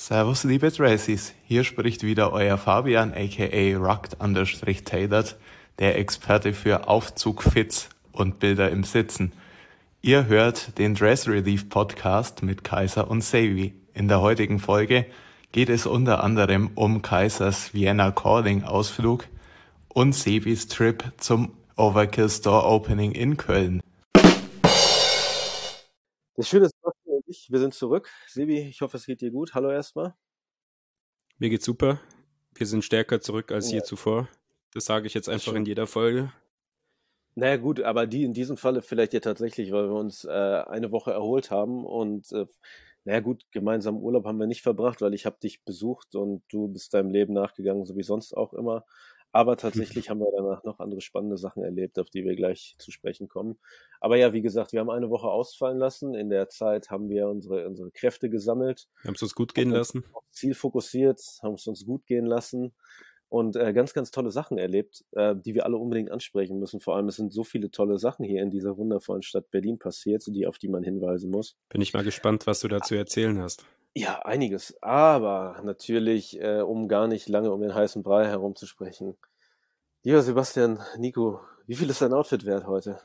Servus liebe Tracies, hier spricht wieder euer Fabian aka Rugged_Tailored, der Experte für Aufzugfits und Bilder im Sitzen. Ihr hört den Dress Relief Podcast mit Kaiser und Sevi. In der heutigen Folge geht es unter anderem um Kaisers Vienna Calling Ausflug und Sevis Trip zum Overkill Store Opening in Köln. Das Schöne ist, Sebastian und ich, wir sind zurück. Sebi, ich hoffe, es geht dir gut. Hallo erstmal. Mir geht's super. Wir sind stärker zurück als je zuvor. Das sage ich jetzt einfach in jeder Folge. Naja gut, aber die in diesem Falle vielleicht ja tatsächlich, weil wir uns eine Woche erholt haben und naja gut, gemeinsam Urlaub haben wir nicht verbracht, weil ich habe dich besucht und du bist deinem Leben nachgegangen, so wie sonst auch immer. Aber tatsächlich haben wir danach noch andere spannende Sachen erlebt, auf die wir gleich zu sprechen kommen. Aber ja, wie gesagt, wir haben eine Woche ausfallen lassen. In der Zeit haben wir unsere Kräfte gesammelt. Wir haben es uns gut gehen lassen. Ziel fokussiert, haben es uns gut gehen lassen und ganz, ganz tolle Sachen erlebt, die wir alle unbedingt ansprechen müssen. Vor allem, es sind so viele tolle Sachen hier in dieser wundervollen Stadt Berlin passiert, auf die man hinweisen muss. Bin ich mal gespannt, was du dazu erzählen hast. Ja, einiges. Aber natürlich, um gar nicht lange um den heißen Brei herumzusprechen. Lieber Sebastian, Nico, wie viel ist dein Outfit wert heute?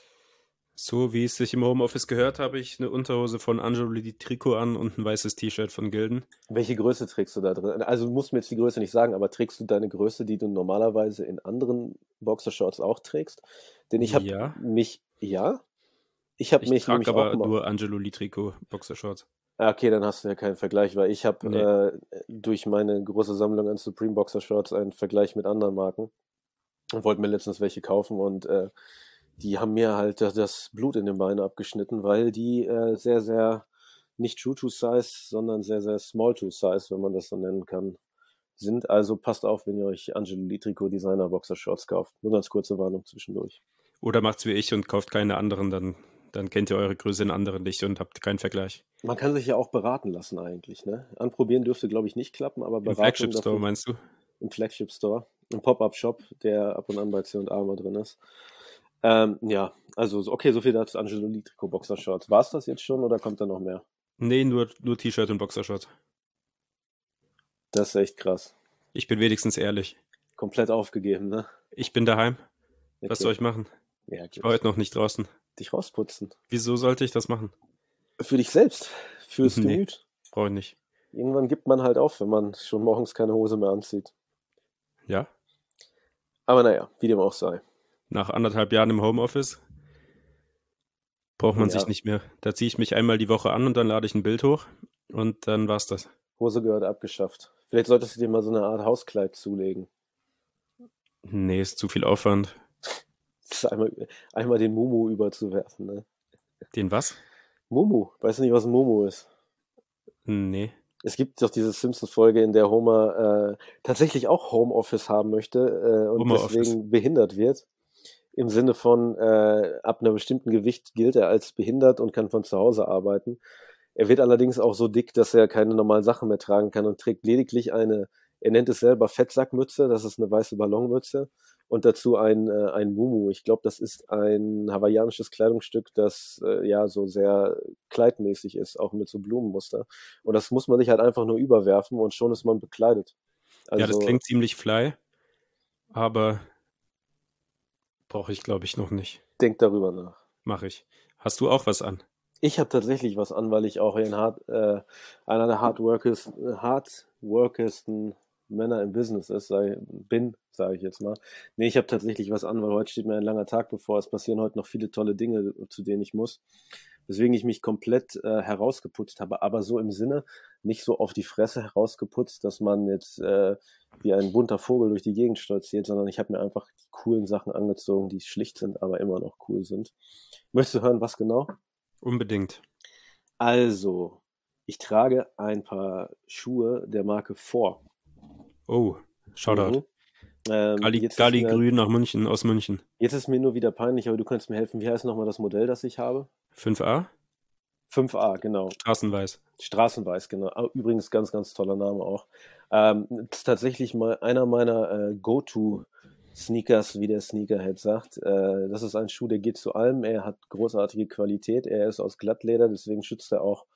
So wie es sich im Homeoffice gehört, habe ich eine Unterhose von Angelo Di Tricot an und ein weißes T-Shirt von Gilden. Welche Größe trägst du da drin? Also du musst mir jetzt die Größe nicht sagen, aber trägst du deine Größe, die du normalerweise in anderen Boxershorts auch trägst? Denn ich habe Ja. mich, ja? Ich habe mich trage nämlich aber auch mal. nur Angelo Di Tricot Boxershorts. Okay, dann hast du ja keinen Vergleich, weil ich habe durch meine große Sammlung an Supreme Boxershorts einen Vergleich mit anderen Marken und wollte mir letztens welche kaufen und die haben mir halt das Blut in den Beinen abgeschnitten, weil die sehr, sehr nicht True to Size, sondern sehr, sehr Small to Size, wenn man das so nennen kann, sind. Also passt auf, wenn ihr euch Angelo Di Tricot Designer Boxershorts kauft. Nur ganz kurze Warnung zwischendurch. Oder macht's wie ich und kauft keine anderen, dann kennt ihr eure Größe in anderen nicht und habt keinen Vergleich. Man kann sich ja auch beraten lassen eigentlich, ne? Anprobieren dürfte, glaube ich, nicht klappen, aber Im Beratung Flagship Store dafür, meinst du? im Flagship Store, im Pop-Up-Shop, der ab und an bei C&A mal drin ist. Ja, also okay, so viel dazu Angelo Di Tricot Boxershorts. War es das jetzt schon oder kommt da noch mehr? Nee, nur T-Shirt und Boxershorts. Das ist echt krass. Ich bin wenigstens ehrlich. Komplett aufgegeben, ne? Ich bin daheim. Was Okay. soll ich machen? Ja, Ich gut. war heute noch nicht draußen. Dich rausputzen. Wieso sollte ich das machen? Für dich selbst, fürs Nee. Gemüt. Brauche ich nicht. Irgendwann gibt man halt auf, wenn man schon morgens keine Hose mehr anzieht. Ja? Aber naja, wie dem auch sei. Nach 1,5 Jahren im Homeoffice braucht man Ja. sich nicht mehr. Da ziehe ich mich einmal die Woche an und dann lade ich ein Bild hoch und dann war's das. Hose gehört abgeschafft. Vielleicht solltest du dir mal so eine Art Hauskleid zulegen. Nee, ist zu viel Aufwand. Das ist einmal den Mumu überzuwerfen, ne? Den was? Mumu. Weißt du nicht, was ein Mumu ist? Nee. Es gibt doch diese Simpsons-Folge, in der Homer tatsächlich auch Homeoffice haben möchte und Homeoffice. deswegen behindert wird. Im Sinne von, ab einer bestimmten Gewicht gilt er als behindert und kann von zu Hause arbeiten. Er wird allerdings auch so dick, dass er keine normalen Sachen mehr tragen kann und trägt lediglich er nennt es selber Fettsackmütze, das ist eine weiße Ballonmütze und dazu ein Mumu. Ich glaube, das ist ein hawaiianisches Kleidungsstück, das ja so sehr kleidmäßig ist, auch mit so Blumenmuster. Und das muss man sich halt einfach nur überwerfen und schon ist man bekleidet. Also, Ja, das klingt ziemlich fly, aber brauche ich, glaube ich, noch nicht. Denk darüber nach. Mache ich. Hast du auch was an? Ich habe tatsächlich was an, weil ich auch einer der hardworkesten Männer im Business bin, sage ich jetzt mal. Nee, ich habe tatsächlich was an, weil heute steht mir ein langer Tag bevor. Es passieren heute noch viele tolle Dinge, zu denen ich muss. Weswegen ich mich komplett herausgeputzt habe, aber so im Sinne, nicht so auf die Fresse herausgeputzt, dass man jetzt wie ein bunter Vogel durch die Gegend stolziert, sondern ich habe mir einfach die coolen Sachen angezogen, die schlicht sind, aber immer noch cool sind. Möchtest du hören, was genau? Unbedingt. Also, ich trage ein paar Schuhe der Marke Four. Oh, Shoutout. Jetzt ist Gali mir- Grün nach München, aus München. Jetzt ist mir nur wieder peinlich, aber du kannst mir helfen. Wie heißt nochmal das Modell, das ich habe? 5A? 5A, genau. Straßenweiß. Straßenweiß, genau. Übrigens ganz, ganz toller Name auch. Das ist tatsächlich mal einer meiner Go-To-Sneakers, wie der Sneakerhead sagt. Das ist ein Schuh, der geht zu allem. Er hat großartige Qualität. Er ist aus Glattleder, deswegen schützt er auch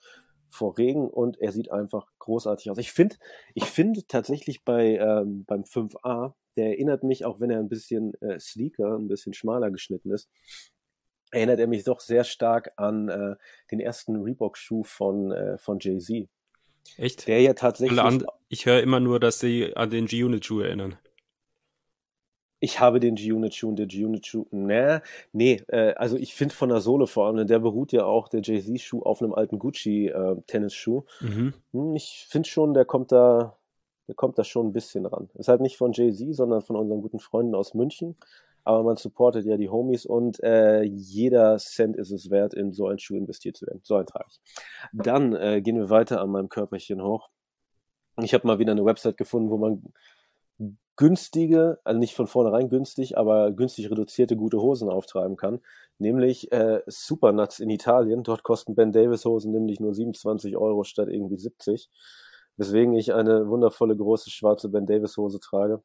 vor Regen und er sieht einfach großartig aus. Ich finde tatsächlich beim 5A, der erinnert mich, auch wenn er ein bisschen sleeker, ein bisschen schmaler geschnitten ist, erinnert er mich doch sehr stark an den ersten Reebok-Schuh von Jay-Z. Echt? Der ja tatsächlich, Ich höre immer nur, dass sie an den G-Unit-Schuh erinnern. ich habe den G-Unit-Schuh und der G-Unit-Schuh, also ich finde von der Sohle vor allem, denn der beruht ja auch, der Jay-Z-Schuh, auf einem alten Gucci-Tennisschuh. Mhm. Ich finde schon, der kommt da schon ein bisschen ran. Ist halt nicht von Jay-Z, sondern von unseren guten Freunden aus München. Aber man supportet ja die Homies und jeder Cent ist es wert, in so einen Schuh investiert zu werden. So einen trage ich. Dann gehen wir weiter an meinem Körperchen hoch. Ich habe mal wieder eine Website gefunden, wo man günstige, also nicht von vornherein günstig, aber günstig reduzierte gute Hosen auftreiben kann. Nämlich Supernuts in Italien. Dort kosten Ben Davis Hosen nämlich nur 27 Euro statt irgendwie 70. Weswegen ich eine wundervolle große schwarze Ben Davis Hose trage.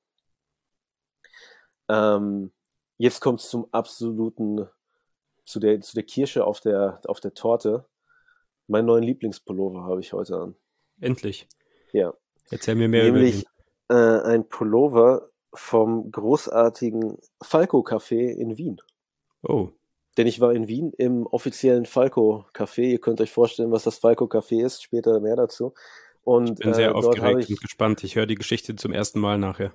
Jetzt kommt es zum absoluten, zu der Kirsche auf der Torte. Meinen neuen Lieblingspullover habe ich heute an. Endlich. Ja. Erzähl mir mehr über Nämlich den. ein Pullover vom großartigen Falco Café in Wien. Oh, Denn ich war in Wien im offiziellen Falco Café. Ihr könnt euch vorstellen, was das Falco Café ist. Später mehr dazu. Und bin sehr dort habe aufgeregt und gespannt. Ich höre die Geschichte zum ersten Mal nachher.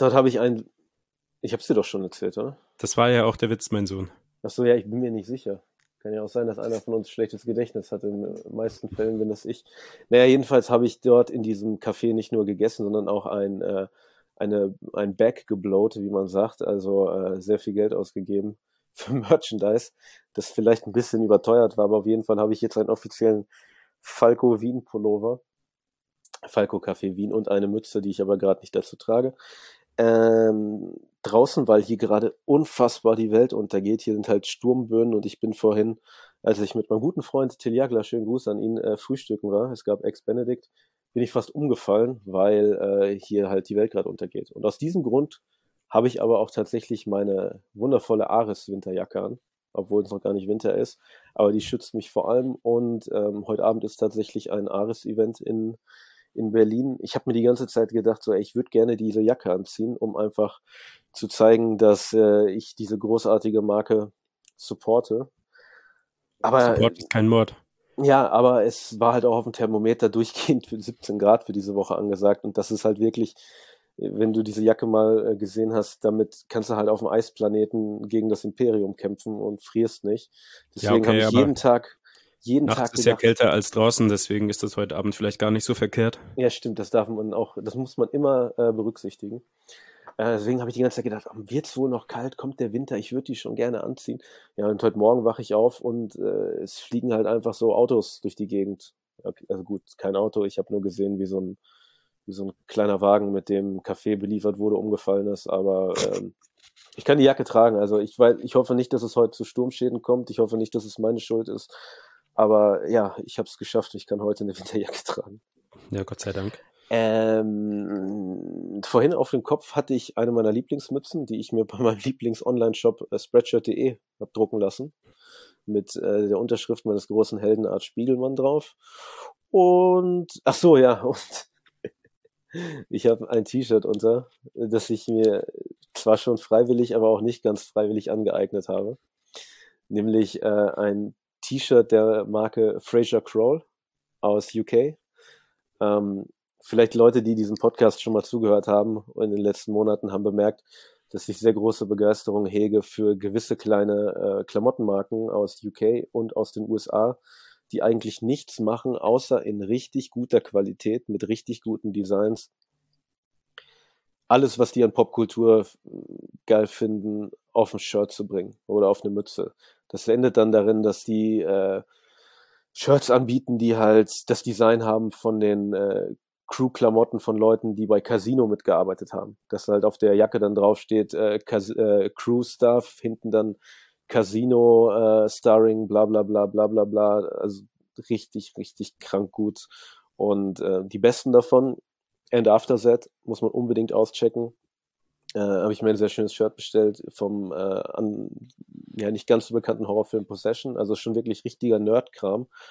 ich habe es dir doch schon erzählt, oder? Das war ja auch der Witz, mein Sohn. Achso, ja, ich bin mir nicht sicher. Kann ja auch sein, dass einer von uns schlechtes Gedächtnis hat. In den meisten Fällen bin das ich. Naja, jedenfalls habe ich dort in diesem Café nicht nur gegessen, sondern auch ein Bag geblowt, wie man sagt. Also sehr viel Geld ausgegeben für Merchandise, das vielleicht ein bisschen überteuert war, aber auf jeden Fall habe ich jetzt einen offiziellen Falco Wien Pullover. Falco Café Wien und eine Mütze, die ich aber gerade nicht dazu trage. Draußen, weil hier gerade unfassbar die Welt untergeht. Hier sind halt Sturmböen und ich bin vorhin, als ich mit meinem guten Freund Till Jagler, schönen Gruß an ihn, frühstücken war, es gab Ex-Benedict, bin ich fast umgefallen, weil hier halt die Welt gerade untergeht. Und aus diesem Grund habe ich aber auch tatsächlich meine wundervolle Ares-Winterjacke an, obwohl es noch gar nicht Winter ist. Aber die schützt mich vor allem und heute Abend ist tatsächlich ein Ares-Event in Berlin. Ich habe mir die ganze Zeit gedacht, so, ey, ich würde gerne diese Jacke anziehen, um einfach zu zeigen, dass ich diese großartige Marke supporte. Aber Support ist kein Mord. ja, aber es war halt auch auf dem Thermometer durchgehend für 17 Grad für diese Woche angesagt. Und das ist halt wirklich, wenn du diese Jacke mal gesehen hast, damit kannst du halt auf dem Eisplaneten gegen das Imperium kämpfen und frierst nicht. Ja, Deswegen okay, habe ich aber jeden Tag nachts ist ja gedacht, kälter als draußen, deswegen ist das heute Abend vielleicht gar nicht so verkehrt. ja, stimmt, das muss man immer berücksichtigen. Deswegen habe ich die ganze Zeit gedacht, wird es wohl noch kalt, kommt der Winter, ich würde die schon gerne anziehen. Ja, und heute Morgen wache ich auf und es fliegen halt einfach so Autos durch die Gegend. Okay, also gut, kein Auto, ich habe nur gesehen, wie so ein kleiner Wagen, mit dem Kaffee beliefert wurde, umgefallen ist. Aber ich kann die Jacke tragen. Also ich hoffe nicht, dass es heute zu Sturmschäden kommt. Ich hoffe nicht, dass es meine Schuld ist. Aber ja, ich habe es geschafft. Ich kann heute eine Winterjacke tragen. Ja, Gott sei Dank. Vorhin auf dem Kopf hatte ich eine meiner Lieblingsmützen, die ich mir bei meinem Lieblings-Online-Shop Spreadshirt.de habe drucken lassen. Mit der Unterschrift meines großen Helden Art Spiegelmann drauf. Und, ach so, ja, und ich habe ein T-Shirt unter, das ich mir zwar schon freiwillig, aber auch nicht ganz freiwillig angeeignet habe. Nämlich ein T-Shirt der Marke Fraser Kroll aus UK. Vielleicht Leute, die diesem Podcast schon mal zugehört haben in den letzten Monaten, haben bemerkt, dass ich sehr große Begeisterung hege für gewisse kleine Klamottenmarken aus UK und aus den USA, die eigentlich nichts machen, außer in richtig guter Qualität, mit richtig guten Designs, alles, was die an Popkultur geil finden, auf ein Shirt zu bringen oder auf eine Mütze. Das endet dann darin, dass die Shirts anbieten, die halt das Design haben von den Crew-Klamotten von Leuten, die bei Casino mitgearbeitet haben. Dass halt auf der Jacke dann draufsteht, Crew-Stuff, hinten dann Casino, Starring, bla bla bla bla bla bla. Also richtig, richtig krank gut. Und die besten davon, And After That, muss man unbedingt auschecken. Habe ich mir ein sehr schönes Shirt bestellt vom nicht ganz so bekannten Horrorfilm Possession. Also schon wirklich richtiger Nerd-Kram.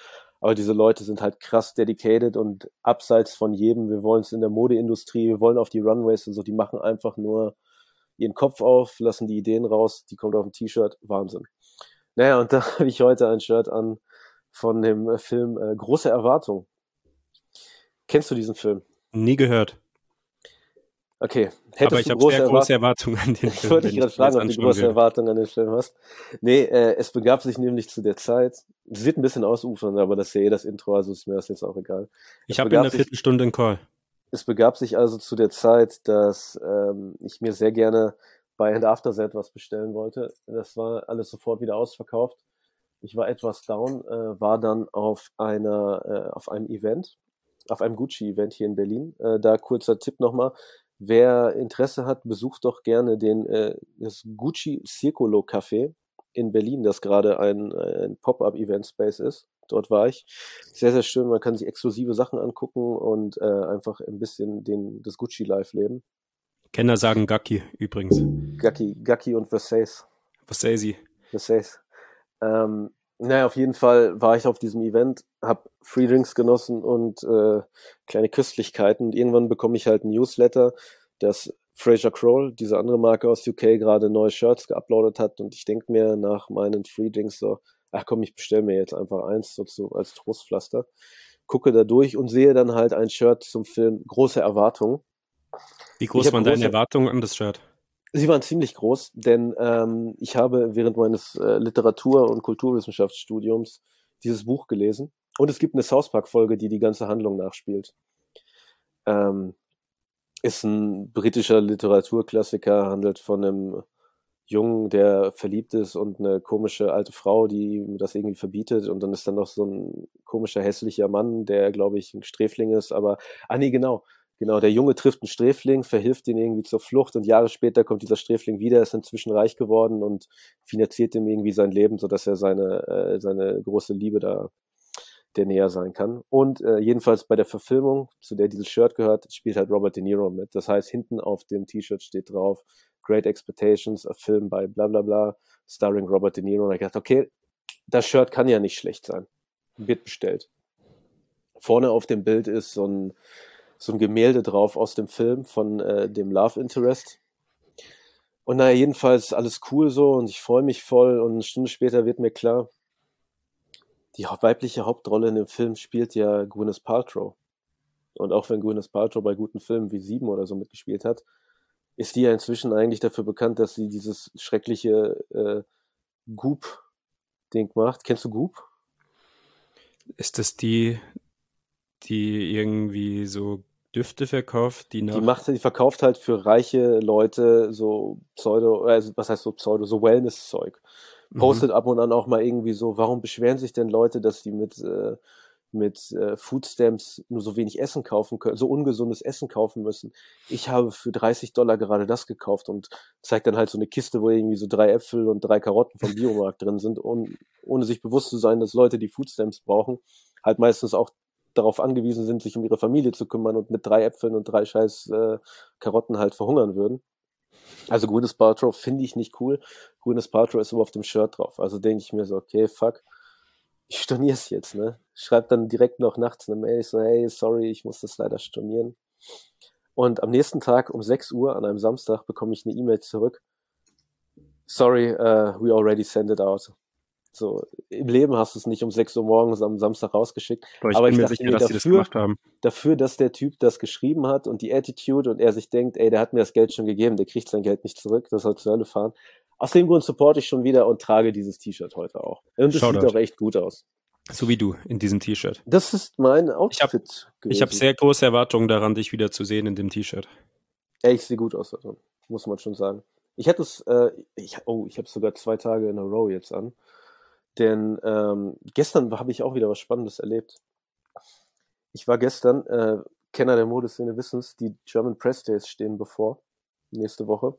Aber diese Leute sind halt krass dedicated und abseits von jedem. Wir wollen es in der Modeindustrie, wir wollen auf die Runways und so. Die machen einfach nur ihren Kopf auf, lassen die Ideen raus, die kommt auf ein T-Shirt. Wahnsinn. Naja, und da habe ich heute ein Shirt an von dem Film Große Erwartung. Kennst du diesen Film? Nie gehört. Okay. Aber ich habe sehr große Erwartungen an den Film. Ich wollte dich gerade fragen, ob du große Erwartungen an den Film hast. Nee, es begab sich nämlich zu der Zeit, es wird ein bisschen ausufern, aber das ist ja eh das Intro, also ist mir das jetzt auch egal. Ich habe in einer Viertelstunde einen Call. Es begab sich also zu der Zeit, dass ich mir sehr gerne bei Hand After Set was bestellen wollte. Das war alles sofort wieder ausverkauft. Ich war etwas down, war dann auf einem Event, auf einem Gucci-Event hier in Berlin. Da kurzer Tipp nochmal. Wer Interesse hat, besucht doch gerne das Gucci Circolo Café in Berlin, das gerade ein Pop-Up-Event-Space ist. Dort war ich. Sehr, sehr schön. Man kann sich exklusive Sachen angucken und einfach ein bisschen das Gucci-Life leben. Kenner sagen Gacki übrigens. Gacki und Versace. Versace. Naja, auf jeden Fall war ich auf diesem Event, habe Free Drinks genossen und kleine Köstlichkeiten. Und irgendwann bekomme ich halt ein Newsletter, dass Fraser Crowell, diese andere Marke aus UK, gerade neue Shirts geuploadet hat. Und ich denke mir nach meinen Free Drinks so, ach komm, ich bestelle mir jetzt einfach eins so als Trostpflaster. Gucke da durch und sehe dann halt ein Shirt zum Film Große Erwartung. Wie groß waren deine Erwartungen an das Shirt? Sie waren ziemlich groß, denn ich habe während meines Literatur- und Kulturwissenschaftsstudiums dieses Buch gelesen. Und es gibt eine South Park-Folge, die ganze Handlung nachspielt. Ist ein britischer Literaturklassiker, handelt von einem Jungen, der verliebt ist und eine komische alte Frau, die ihm das irgendwie verbietet. Und dann ist dann noch so ein komischer, hässlicher Mann, der, glaube ich, ein Sträfling ist. Aber, nee, genau, der Junge trifft einen Sträfling, verhilft ihn irgendwie zur Flucht und Jahre später kommt dieser Sträfling wieder, ist inzwischen reich geworden und finanziert ihm irgendwie sein Leben, sodass er seine große Liebe da der näher sein kann. Und jedenfalls bei der Verfilmung, zu der dieses Shirt gehört, spielt halt Robert De Niro mit. Das heißt, hinten auf dem T-Shirt steht drauf, Great Expectations, a Film by bla bla bla, starring Robert De Niro. Und ich dachte, okay, das Shirt kann ja nicht schlecht sein. Wird bestellt. Vorne auf dem Bild ist so ein Gemälde drauf aus dem Film von dem Love Interest. Und naja, jedenfalls alles cool so und ich freue mich voll und eine Stunde später wird mir klar, die weibliche Hauptrolle in dem Film spielt ja Gwyneth Paltrow. Und auch wenn Gwyneth Paltrow bei guten Filmen wie 7 oder so mitgespielt hat, ist die ja inzwischen eigentlich dafür bekannt, dass sie dieses schreckliche Goop-Ding macht. Kennst du Goop? Ist das die irgendwie so Düfte verkauft, die verkauft halt für reiche Leute so so Wellness-Zeug. Postet ab und an auch mal irgendwie so, warum beschweren sich denn Leute, dass die mit Foodstamps nur so wenig Essen kaufen können, so ungesundes Essen kaufen müssen. Ich habe für $30 gerade das gekauft und zeigt dann halt so eine Kiste, wo irgendwie so 3 Äpfel und 3 Karotten vom Biomarkt drin sind, ohne sich bewusst zu sein, dass Leute, die Foodstamps brauchen, halt meistens auch darauf angewiesen sind, sich um ihre Familie zu kümmern und mit 3 Äpfeln und 3 scheiß Karotten halt verhungern würden. Also Gwyneth Paltrow finde ich nicht cool. Gwyneth Paltrow ist aber auf dem Shirt drauf. Also denke ich mir so, okay, fuck, ich storniere es jetzt, ne? Schreib dann direkt noch nachts eine Mail, so, hey, sorry, ich muss das leider stornieren. Und am nächsten Tag um 6 Uhr an einem Samstag bekomme ich eine E-Mail zurück. Sorry, we already sent it out. So, im Leben hast du es nicht um 6 Uhr morgens am Samstag rausgeschickt. Aber ich bin mir sicher, dass sie das gemacht haben. Dafür, dass der Typ das geschrieben hat und die Attitude und er sich denkt, ey, der hat mir das Geld schon gegeben, der kriegt sein Geld nicht zurück, das soll zur Hölle fahren. Aus dem Grund supporte ich schon wieder und trage dieses T-Shirt heute auch. Und es sieht auch echt gut aus. So wie du in diesem T-Shirt. Das ist mein Outfit gewesen. Ich habe sehr große Erwartungen daran, dich wieder zu sehen in dem T-Shirt. Ey, ich sehe gut aus, also, muss man schon sagen. Ich habe sogar 2 Tage in a row jetzt an. Denn gestern habe ich auch wieder was Spannendes erlebt. Ich war gestern, Kenner der Modeszene wissen's, die German Press Days stehen bevor, nächste Woche.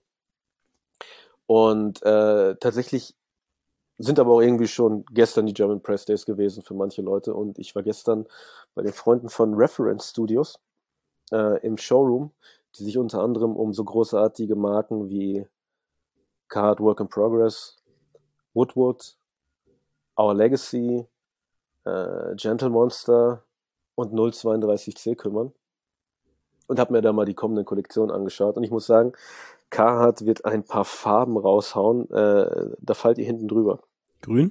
Und tatsächlich sind aber auch irgendwie schon gestern die German Press Days gewesen für manche Leute. Und ich war gestern bei den Freunden von Reference Studios im Showroom, die sich unter anderem um so großartige Marken wie Carhartt Work in Progress, Woodward, Our Legacy, Gentle Monster und 032C kümmern und habe mir da mal die kommenden Kollektionen angeschaut. Und ich muss sagen, Carhartt wird ein paar Farben raushauen, da fallt ihr hinten drüber. Grün?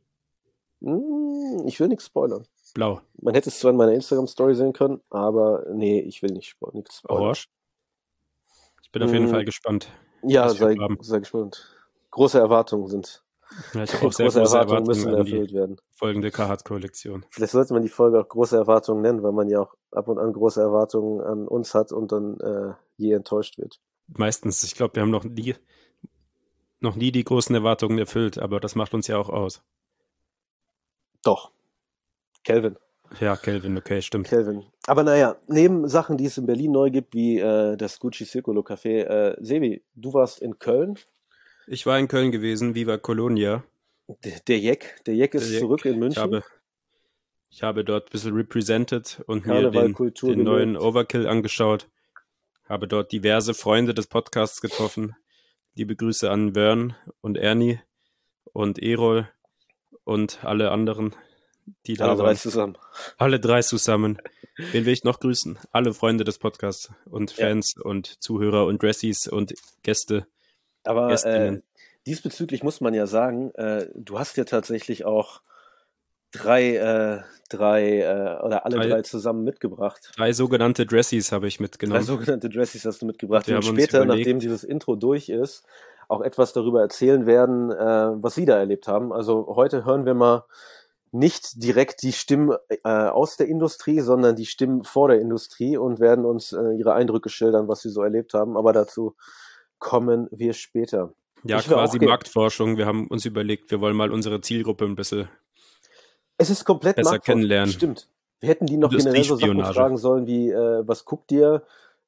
Ich will nichts spoilern. Blau. Man hätte es zwar in meiner Instagram-Story sehen können, aber nee, ich will nichts spoilern. Orange? Ich bin auf jeden Fall gespannt. Ja, sei gespannt. Große Erwartungen sind. Ja, ich habe auch sehr große Erwartungen müssen erfüllt werden. Folgende Carhartt-Kollektion. Vielleicht sollte man die Folge auch große Erwartungen nennen, weil man ja auch ab und an große Erwartungen an uns hat und dann je enttäuscht wird. Meistens. Ich glaube, wir haben noch nie die großen Erwartungen erfüllt, aber das macht uns ja auch aus. Doch. Kelvin. Ja, Kelvin, okay, stimmt. Kelvin. Aber naja, neben Sachen, die es in Berlin neu gibt, wie das Gucci Circolo Café, Sebi, du warst in Köln. Ich war in Köln gewesen, Viva Colonia. Der Jeck ist zurück in München. Ich habe dort ein bisschen represented und mir den neuen Overkill angeschaut. Habe dort diverse Freunde des Podcasts getroffen. Liebe Grüße an Vern und Ernie und Erol und alle anderen, die da waren. Alle drei zusammen. Wen will ich noch grüßen? Alle Freunde des Podcasts und Fans und Zuhörer und Dressies und Gäste. Aber diesbezüglich muss man ja sagen, du hast ja tatsächlich auch drei zusammen mitgebracht. 3 sogenannte Dressies habe ich mitgenommen. 3 sogenannte Dressies hast du mitgebracht. Und später, nachdem dieses Intro durch ist, auch etwas darüber erzählen werden, was sie da erlebt haben. Also heute hören wir mal nicht direkt die Stimmen aus der Industrie, sondern die Stimmen vor der Industrie und werden uns ihre Eindrücke schildern, was sie so erlebt haben. Aber dazu kommen wir später. Ja, quasi Marktforschung. Wir haben uns überlegt, wir wollen mal unsere Zielgruppe ein bisschen besser kennenlernen. Stimmt. Wir hätten die noch generell so Sachen fragen sollen wie, was guckt ihr?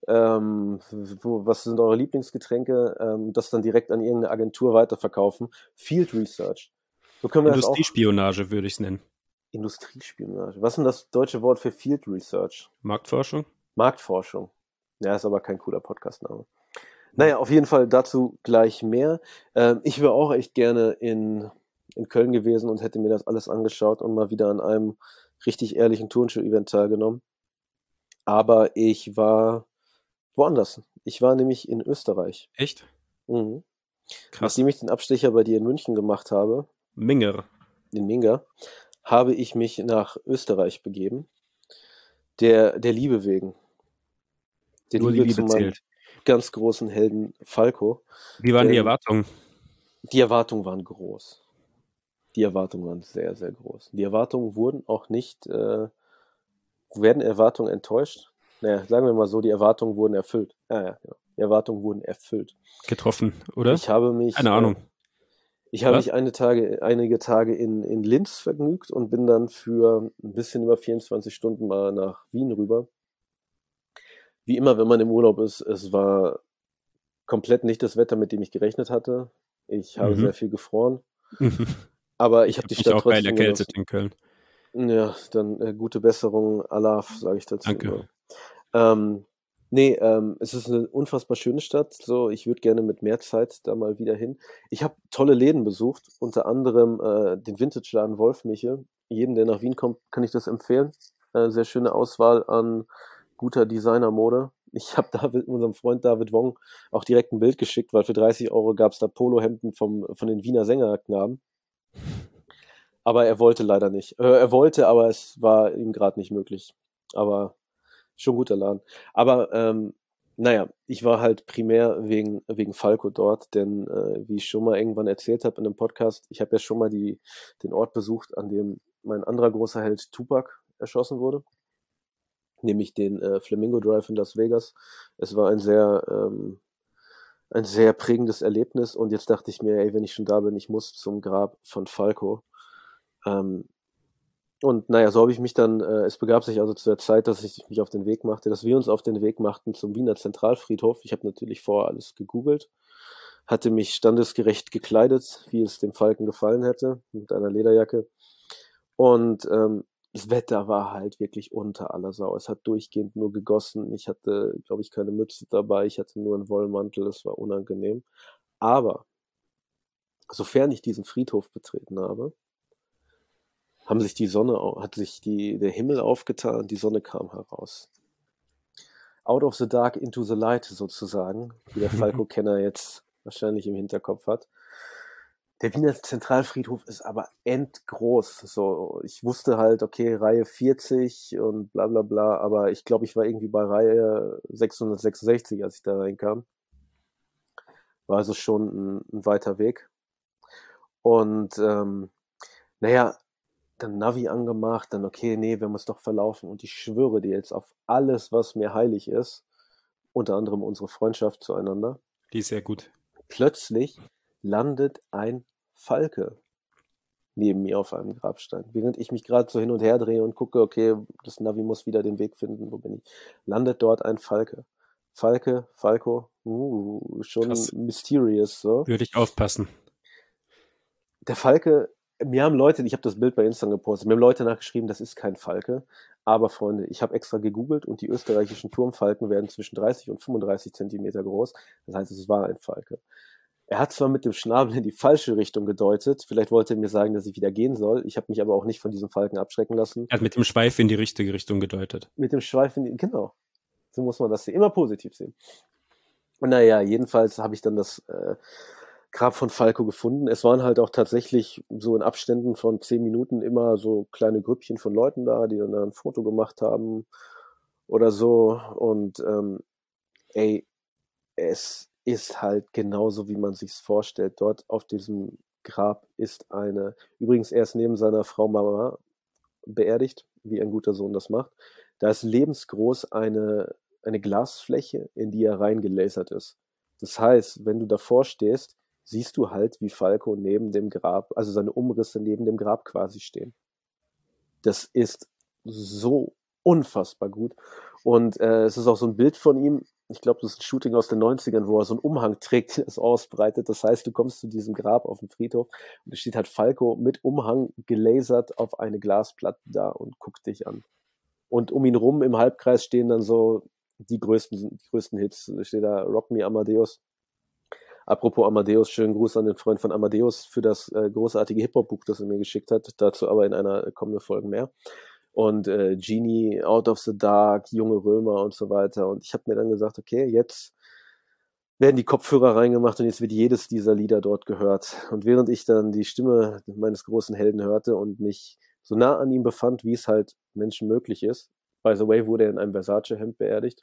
Was sind eure Lieblingsgetränke? Das dann direkt an irgendeine Agentur weiterverkaufen. Field Research. So können wir Industriespionage würde ich es nennen. Industriespionage. Was ist denn das deutsche Wort für Field Research? Marktforschung? Marktforschung. Ja, ist aber kein cooler Podcastname. Naja, auf jeden Fall dazu gleich mehr. Ich wäre auch echt gerne in Köln gewesen und hätte mir das alles angeschaut und mal wieder an einem richtig ehrlichen Turnschuh-Event teilgenommen. Aber ich war woanders. Ich war nämlich in Österreich. Echt? Mhm. Krass. Nachdem ich den Abstecher bei dir in München gemacht habe, in Minga, habe ich mich nach Österreich begeben. Der Liebe wegen. Der Nur Liebe die Liebe zählt. Ganz großen Helden Falco. Wie waren die Erwartungen? Die Erwartungen waren groß. Die Erwartungen waren sehr, sehr groß. Die Erwartungen wurden auch nicht, werden Erwartungen enttäuscht? Naja, sagen wir mal so, die Erwartungen wurden erfüllt. Ja, genau. Die Erwartungen wurden erfüllt. Getroffen, oder? Ich habe mich, keine Ahnung. Ich habe mich einige Tage in Linz vergnügt und bin dann für ein bisschen über 24 Stunden mal nach Wien rüber. Wie immer, wenn man im Urlaub ist, es war komplett nicht das Wetter, mit dem ich gerechnet hatte. Ich habe sehr viel gefroren. Aber ich habe die Stadt auch trotzdem geil erkältet in Köln. Ja, dann gute Besserung, Alaf, sage ich dazu. Danke. Es ist eine unfassbar schöne Stadt. So, ich würde gerne mit mehr Zeit da mal wieder hin. Ich habe tolle Läden besucht, unter anderem den Vintage-Laden Wolfmichel. Jedem, der nach Wien kommt, kann ich das empfehlen. Sehr schöne Auswahl an guter Designermode. Ich habe unserem Freund David Wong auch direkt ein Bild geschickt, weil für 30 € gab es da Polohemden von den Wiener Sängerknaben. Aber er wollte leider nicht. Er wollte, aber es war ihm gerade nicht möglich. Aber schon guter Laden. Aber ich war halt primär wegen Falco dort, denn wie ich schon mal irgendwann erzählt habe in einem Podcast, ich habe ja schon mal den Ort besucht, an dem mein anderer großer Held Tupac erschossen wurde. Nämlich den Flamingo Drive in Las Vegas. Es war ein sehr prägendes Erlebnis und jetzt dachte ich mir, wenn ich schon da bin, ich muss zum Grab von Falco. Und naja, so habe ich mich dann, es begab sich also zu der Zeit, dass ich mich auf den Weg machte, dass wir uns auf den Weg machten zum Wiener Zentralfriedhof. Ich habe natürlich vorher alles gegoogelt, hatte mich standesgerecht gekleidet, wie es dem Falken gefallen hätte, mit einer Lederjacke. Und das Wetter war halt wirklich unter aller Sau. Es hat durchgehend nur gegossen. Ich hatte, glaube ich, keine Mütze dabei. Ich hatte nur einen Wollmantel. Es war unangenehm. Aber sofern ich diesen Friedhof betreten habe, hat sich der Himmel aufgetan, die Sonne kam heraus. Out of the dark into the light sozusagen, wie der Falco-Kenner jetzt wahrscheinlich im Hinterkopf hat. Der Wiener Zentralfriedhof ist aber endgroß. So, ich wusste halt, okay, Reihe 40 und bla bla bla, aber ich glaube, ich war irgendwie bei Reihe 666, als ich da reinkam. War also schon ein weiter Weg. Und naja, dann Navi angemacht, dann okay, nee, wir haben uns doch verlaufen. Und ich schwöre dir jetzt auf alles, was mir heilig ist, unter anderem unsere Freundschaft zueinander. Die ist sehr gut. Plötzlich landet ein Falke neben mir auf einem Grabstein. Während ich mich gerade so hin und her drehe und gucke, okay, das Navi muss wieder den Weg finden, wo bin ich? Landet dort ein Falke. Falco, schon krass. Mysterious, so. Würde ich aufpassen. Der Falke, mir haben Leute, ich habe das Bild bei Instagram gepostet, mir haben Leute nachgeschrieben, das ist kein Falke. Aber Freunde, ich habe extra gegoogelt und die österreichischen Turmfalken werden zwischen 30 und 35 Zentimeter groß. Das heißt, es war ein Falke. Er hat zwar mit dem Schnabel in die falsche Richtung gedeutet, vielleicht wollte er mir sagen, dass ich wieder gehen soll. Ich habe mich aber auch nicht von diesem Falken abschrecken lassen. Er hat mit dem Schweif in die richtige Richtung gedeutet. Mit dem Schweif genau. So muss man das sehen. Immer positiv sehen. Und naja, jedenfalls habe ich dann das Grab von Falco gefunden. Es waren halt auch tatsächlich so in Abständen von 10 Minuten immer so kleine Grüppchen von Leuten da, die dann ein Foto gemacht haben oder so. Und es ist halt genauso, wie man sich's vorstellt. Dort auf diesem Grab ist übrigens erst neben seiner Frau Mama beerdigt, wie ein guter Sohn das macht. Da ist lebensgroß eine Glasfläche, in die er reingelasert ist. Das heißt, wenn du davor stehst, siehst du halt, wie Falco neben dem Grab, also seine Umrisse neben dem Grab quasi stehen. Das ist so unfassbar gut. Und es ist auch so ein Bild von ihm, ich glaube, das ist ein Shooting aus den 90ern, wo er so einen Umhang trägt, der es ausbreitet. Das heißt, du kommst zu diesem Grab auf dem Friedhof und es steht halt Falco mit Umhang gelasert auf eine Glasplatte da und guckt dich an. Und um ihn rum im Halbkreis stehen dann so die größten Hits. Da steht da Rock Me Amadeus. Apropos Amadeus, schönen Gruß an den Freund von Amadeus für das großartige Hip-Hop-Buch, das er mir geschickt hat. Dazu aber in einer kommenden Folge mehr. Und Genie, Out of the Dark, Junge Römer und so weiter. Und ich habe mir dann gesagt, okay, jetzt werden die Kopfhörer reingemacht und jetzt wird jedes dieser Lieder dort gehört. Und während ich dann die Stimme meines großen Helden hörte und mich so nah an ihm befand, wie es halt Menschen möglich ist, by the way, wurde er in einem Versace-Hemd beerdigt.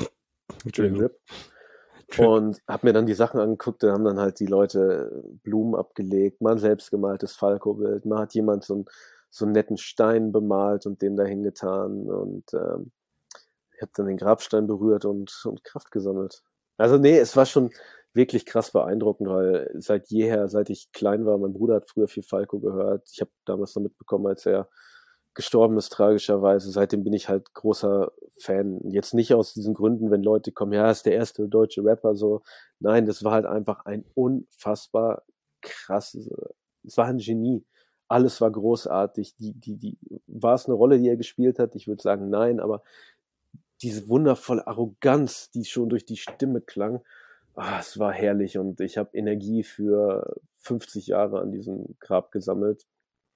Rip. Und habe mir dann die Sachen angeguckt, da haben dann halt die Leute Blumen abgelegt, mal ein selbstgemaltes Falco-Bild, mal hat jemand so einen netten Stein bemalt und den dahin getan und ich habe dann den Grabstein berührt und Kraft gesammelt. Also nee, es war schon wirklich krass beeindruckend, weil seit jeher, seit ich klein war, mein Bruder hat früher viel Falco gehört. Ich habe damals noch mitbekommen, als er gestorben ist, tragischerweise. Seitdem bin ich halt großer Fan. Jetzt nicht aus diesen Gründen, wenn Leute kommen, ja, ist der erste deutsche Rapper, so. Nein, das war halt einfach ein unfassbar krasses, es war ein Genie. Alles war großartig. War es eine Rolle, die er gespielt hat? Ich würde sagen, nein, aber diese wundervolle Arroganz, die schon durch die Stimme klang, es war herrlich und ich habe Energie für 50 Jahre an diesem Grab gesammelt.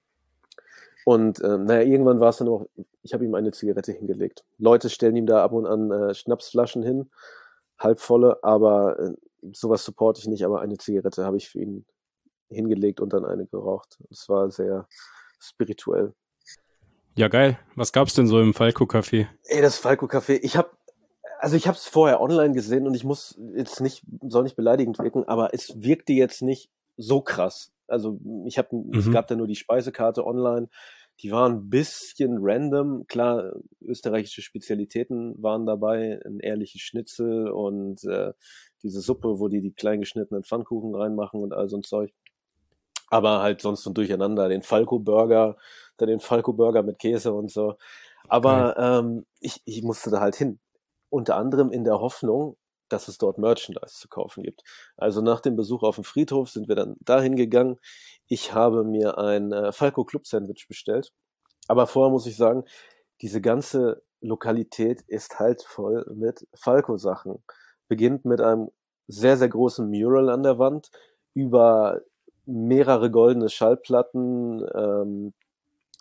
Und irgendwann war es dann auch, ich habe ihm eine Zigarette hingelegt. Leute stellen ihm da ab und an Schnapsflaschen hin, halbvolle, aber sowas supporte ich nicht, aber eine Zigarette habe ich für ihn hingelegt und dann eine geraucht. Es war sehr spirituell. Ja, geil. Was gab's denn so im Falco-Café? Das Falco-Café, ich habe es vorher online gesehen und soll nicht beleidigend wirken, aber es wirkte jetzt nicht so krass. Also es gab da nur die Speisekarte online, die waren ein bisschen random. Klar, österreichische Spezialitäten waren dabei, ein ehrliches Schnitzel und diese Suppe, wo die klein geschnittenen Pfannkuchen reinmachen und all so ein Zeug. Aber halt sonst so ein Durcheinander, den Falco-Burger mit Käse und so. Aber ich musste da halt hin. Unter anderem in der Hoffnung, dass es dort Merchandise zu kaufen gibt. Also nach dem Besuch auf dem Friedhof sind wir dann dahin gegangen. Ich habe mir ein Falco Club Sandwich bestellt. Aber vorher muss ich sagen, diese ganze Lokalität ist halt voll mit Falco-Sachen. Beginnt mit einem sehr, sehr großen Mural an der Wand, über mehrere goldene Schallplatten,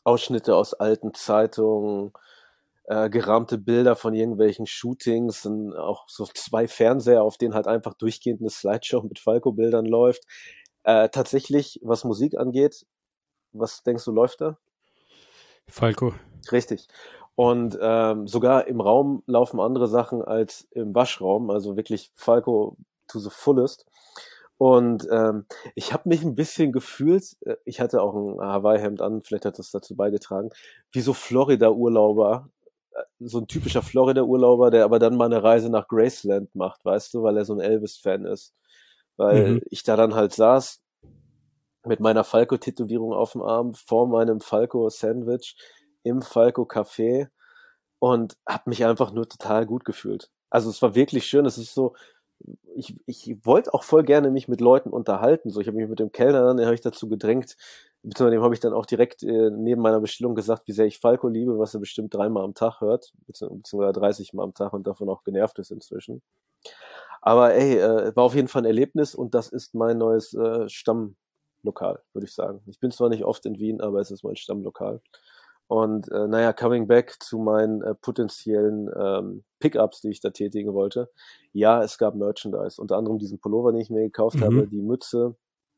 Ausschnitte aus alten Zeitungen, gerahmte Bilder von irgendwelchen Shootings und auch so 2 Fernseher, auf denen halt einfach durchgehend eine Slideshow mit Falco-Bildern läuft. Tatsächlich, was Musik angeht, was denkst du, läuft da? Falco. Richtig. Und sogar im Raum laufen andere Sachen als im Waschraum, also wirklich Falco to the fullest. Und ich habe mich ein bisschen gefühlt, ich hatte auch ein Hawaii-Hemd an, vielleicht hat das dazu beigetragen, wie so Florida-Urlauber, so ein typischer Florida-Urlauber, der aber dann mal eine Reise nach Graceland macht, weißt du, weil er so ein Elvis-Fan ist. Weil ich da dann halt saß mit meiner Falco-Tätowierung auf dem Arm, vor meinem Falco-Sandwich im Falco-Café und habe mich einfach nur total gut gefühlt. Also es war wirklich schön. Es ist so, ich wollte auch voll gerne mich mit Leuten unterhalten. So, ich habe mich mit dem Kellner dann, den habe ich dazu gedrängt, beziehungsweise dem habe ich dann auch direkt neben meiner Bestellung gesagt, wie sehr ich Falco liebe, was er bestimmt 3-mal am Tag hört, beziehungsweise 30-mal am Tag und davon auch genervt ist inzwischen. Aber ey, war auf jeden Fall ein Erlebnis und das ist mein neues Stammlokal, würde ich sagen. Ich bin zwar nicht oft in Wien, aber es ist mein Stammlokal. Und naja, coming back zu meinen potenziellen Pickups, die ich da tätigen wollte. Ja, es gab Merchandise, unter anderem diesen Pullover, den ich mir gekauft habe, die Mütze.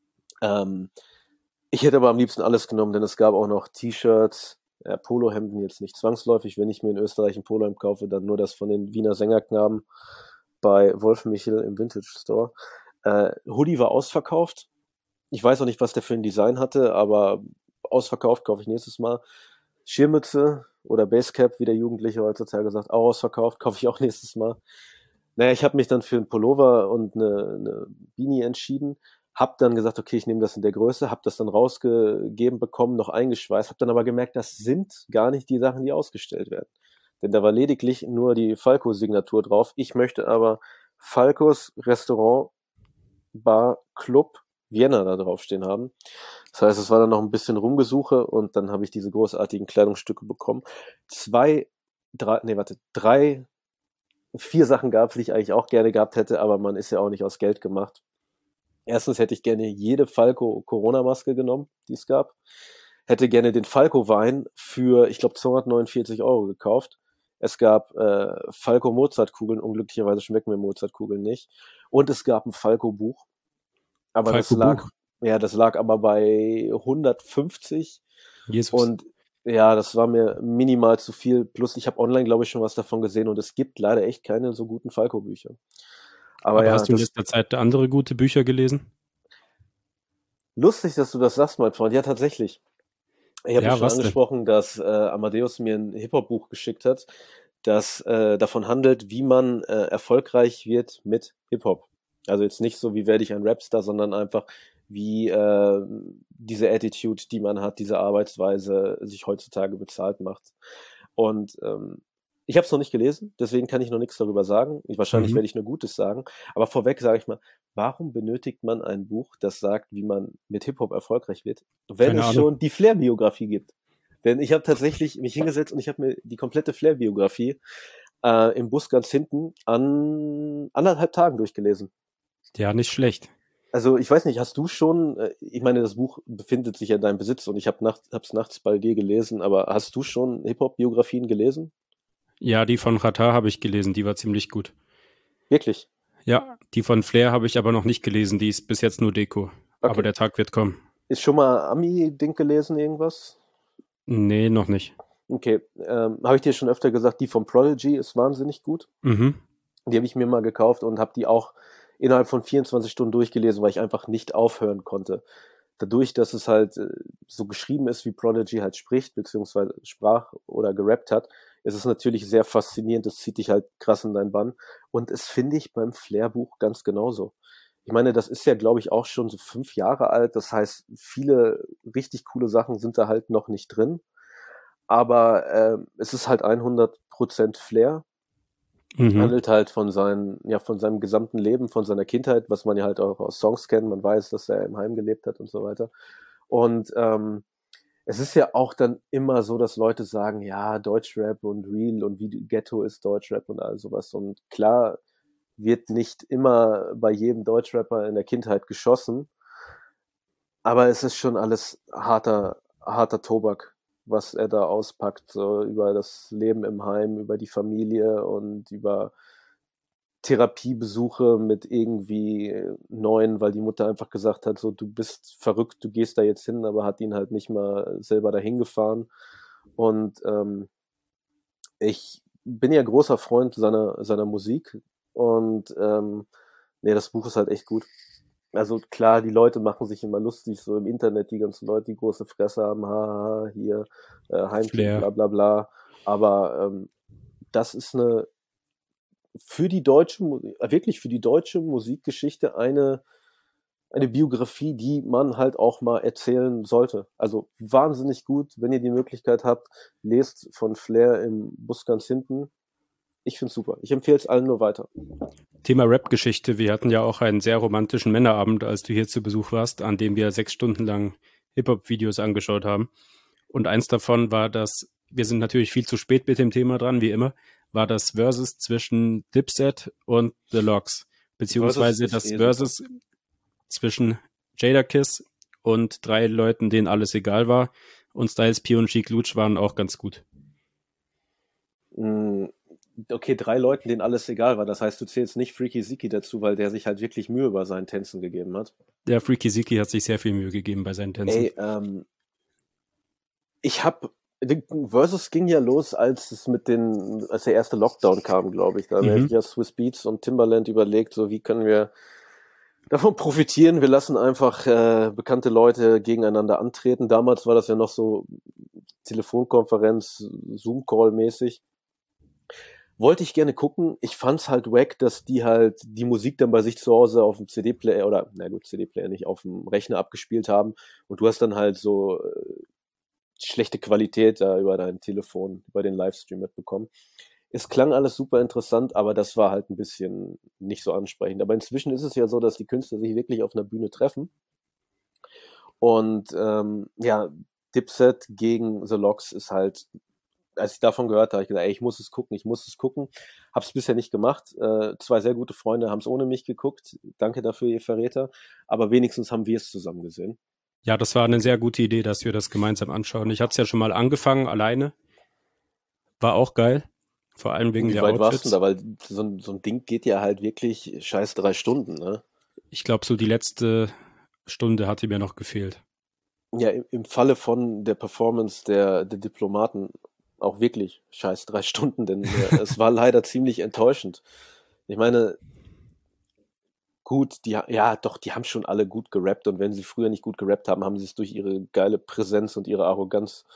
Ich hätte aber am liebsten alles genommen, denn es gab auch noch T-Shirts, Polohemden jetzt nicht zwangsläufig. Wenn ich mir in Österreich ein Polohemd kaufe, dann nur das von den Wiener Sängerknaben bei Wolf Michel im Vintage Store. Hoodie war ausverkauft. Ich weiß auch nicht, was der für ein Design hatte, aber ausverkauft kaufe ich nächstes Mal. Schirmmütze oder Basecap, wie der Jugendliche heutzutage sagt, auch ausverkauft, kaufe ich auch nächstes Mal. Naja, ich habe mich dann für einen Pullover und eine Beanie entschieden, habe dann gesagt, okay, ich nehme das in der Größe, habe das dann rausgegeben bekommen, noch eingeschweißt, habe dann aber gemerkt, das sind gar nicht die Sachen, die ausgestellt werden. Denn da war lediglich nur die Falco-Signatur drauf. Ich möchte aber Falcos Restaurant, Bar, Club, Vienna da draufstehen haben. Das heißt, es war dann noch ein bisschen Rumgesuche und dann habe ich diese großartigen Kleidungsstücke bekommen. 4 Sachen gab es, die ich eigentlich auch gerne gehabt hätte, aber man ist ja auch nicht aus Geld gemacht. Erstens hätte ich gerne jede Falco-Corona-Maske genommen, die es gab. Hätte gerne den Falco-Wein für, ich glaube, 249 € gekauft. Es gab Falco-Mozart-Kugeln, unglücklicherweise schmecken mir Mozart-Kugeln nicht. Und es gab ein Falco-Buch. Aber das lag aber bei 150. Jesus. Und ja, das war mir minimal zu viel. Plus ich habe online, glaube ich, schon was davon gesehen und es gibt leider echt keine so guten Falco-Bücher. Aber ja, hast du in letzter Zeit andere gute Bücher gelesen? Lustig, dass du das sagst, mein Freund. Ja, tatsächlich. Ich habe schon angesprochen, dass Amadeus mir ein Hip-Hop-Buch geschickt hat, das davon handelt, wie man erfolgreich wird mit Hip-Hop. Also jetzt nicht so, wie werde ich ein Rapstar, sondern einfach, wie diese Attitude, die man hat, diese Arbeitsweise sich heutzutage bezahlt macht. Und ich habe es noch nicht gelesen, deswegen kann ich noch nichts darüber sagen. Wahrscheinlich werde ich nur Gutes sagen. Aber vorweg sage ich mal, warum benötigt man ein Buch, das sagt, wie man mit Hip-Hop erfolgreich wird, wenn es schon die Flair-Biografie gibt? Denn ich habe tatsächlich mich hingesetzt und ich habe mir die komplette Flair-Biografie im Bus ganz hinten an 1,5 Tagen durchgelesen. Ja, nicht schlecht. Also ich weiß nicht, hast du schon, ich meine, das Buch befindet sich ja in deinem Besitz und ich hab's nachts bei dir gelesen, aber hast du schon Hip-Hop-Biografien gelesen? Ja, die von Xatar habe ich gelesen, die war ziemlich gut. Wirklich? Ja, die von Flair habe ich aber noch nicht gelesen, die ist bis jetzt nur Deko. Okay. Aber der Tag wird kommen. Ist schon mal Ami-Ding gelesen, irgendwas? Nee, noch nicht. Okay, habe ich dir schon öfter gesagt, die von Prodigy ist wahnsinnig gut. Mhm. Die habe ich mir mal gekauft und habe die auch innerhalb von 24 Stunden durchgelesen, weil ich einfach nicht aufhören konnte. Dadurch, dass es halt so geschrieben ist, wie Prodigy halt spricht, beziehungsweise sprach oder gerappt hat, ist es natürlich sehr faszinierend. Das zieht dich halt krass in deinen Bann. Und es finde ich beim Flair-Buch ganz genauso. Ich meine, das ist ja, glaube ich, auch schon so 5 Jahre alt. Das heißt, viele richtig coole Sachen sind da halt noch nicht drin. Aber es ist halt 100% Flair. Handelt halt von seinem gesamten Leben, von seiner Kindheit, was man ja halt auch aus Songs kennt. Man weiß, dass er im Heim gelebt hat und so weiter. Und es ist ja auch dann immer so, dass Leute sagen, ja, Deutschrap und Real und wie Ghetto ist Deutschrap und all sowas. Und klar wird nicht immer bei jedem Deutschrapper in der Kindheit geschossen, aber es ist schon alles harter Tobak. was er da auspackt, so über das Leben im Heim, über die Familie und über Therapiebesuche mit irgendwie 9, weil die Mutter einfach gesagt hat, so, du bist verrückt, du gehst da jetzt hin, aber hat ihn halt nicht mal selber dahin gefahren. Und ich bin ja großer Freund seiner Musik und das Buch ist halt echt gut. Also klar, die Leute machen sich immer lustig, so im Internet, die ganzen Leute, die große Fresse haben, haha, hier, Heimkind, bla bla bla. Aber das ist für die deutsche Musikgeschichte eine Biografie, die man halt auch mal erzählen sollte. Also wahnsinnig gut, wenn ihr die Möglichkeit habt, lest von Flair im Bus ganz hinten. Ich find's super. Ich empfehle es allen nur weiter. Thema Rap-Geschichte. Wir hatten ja auch einen sehr romantischen Männerabend, als du hier zu Besuch warst, an dem wir 6 Stunden lang Hip-Hop-Videos angeschaut haben. Und eins davon war wir sind natürlich viel zu spät mit dem Thema dran, wie immer, war das Versus zwischen Dipset und The Lox. Beziehungsweise das Versus zwischen Jadakiss und 3 Leuten, denen alles egal war. Und Styles P und Sheek Louch waren auch ganz gut. Okay, 3 Leuten, denen alles egal war. Das heißt, du zählst nicht Freaky Ziki dazu, weil der sich halt wirklich Mühe bei seinen Tänzen gegeben hat. Der Freaky Ziki hat sich sehr viel Mühe gegeben bei seinen Tänzen. Versus ging ja los, als der erste Lockdown kam, glaube ich. Da haben ja Swizz Beatz und Timbaland überlegt, so wie können wir davon profitieren. Wir lassen einfach bekannte Leute gegeneinander antreten. Damals war das ja noch so Telefonkonferenz, Zoom-Call-mäßig. Wollte ich gerne gucken. Ich fand's halt wack, dass die halt die Musik dann bei sich zu Hause auf dem CD-Player oder, CD-Player nicht, auf dem Rechner abgespielt haben. Und du hast dann halt so schlechte Qualität da über dein Telefon, über den Livestream mitbekommen. Es klang alles super interessant, aber das war halt ein bisschen nicht so ansprechend. Aber inzwischen ist es ja so, dass die Künstler sich wirklich auf einer Bühne treffen. Und Dipset gegen The Lox ist halt, als ich davon gehört habe, habe ich gesagt, ich muss es gucken. Hab's bisher nicht gemacht. 2 sehr gute Freunde haben es ohne mich geguckt. Danke dafür, ihr Verräter. Aber wenigstens haben wir es zusammen gesehen. Ja, das war eine sehr gute Idee, dass wir das gemeinsam anschauen. Ich hatte es ja schon mal angefangen, alleine. War auch geil. Vor allem wegen der Outfits. Wie weit warst du da? Weil so ein Ding geht ja halt wirklich scheiß 3 Stunden, ne? Ich glaube, so die letzte Stunde hatte mir noch gefehlt. Ja, im Falle von der Performance der Diplomaten auch wirklich scheiß 3 Stunden, denn es war leider ziemlich enttäuschend. Ich meine, gut, die haben schon alle gut gerappt und wenn sie früher nicht gut gerappt haben, haben sie es durch ihre geile Präsenz und ihre Arroganz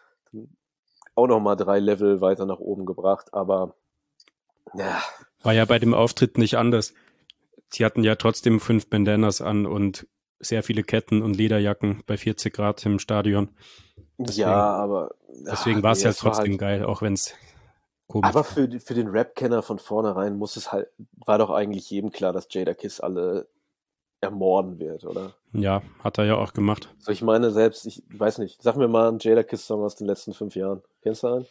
auch nochmal 3 Level weiter nach oben gebracht, aber ja. War ja bei dem Auftritt nicht anders. Sie hatten ja trotzdem 5 Bandanas an und sehr viele Ketten und Lederjacken bei 40 Grad im Stadion. Deswegen war es ja trotzdem geil, auch wenn es komisch war. Aber für den Rap-Kenner von vornherein war doch eigentlich jedem klar, dass Jadakiss alle ermorden wird, oder? Ja, hat er ja auch gemacht. So, ich meine selbst, ich weiß nicht, sag mir mal einen Jadakiss-Song aus den letzten 5 Jahren. Kennst du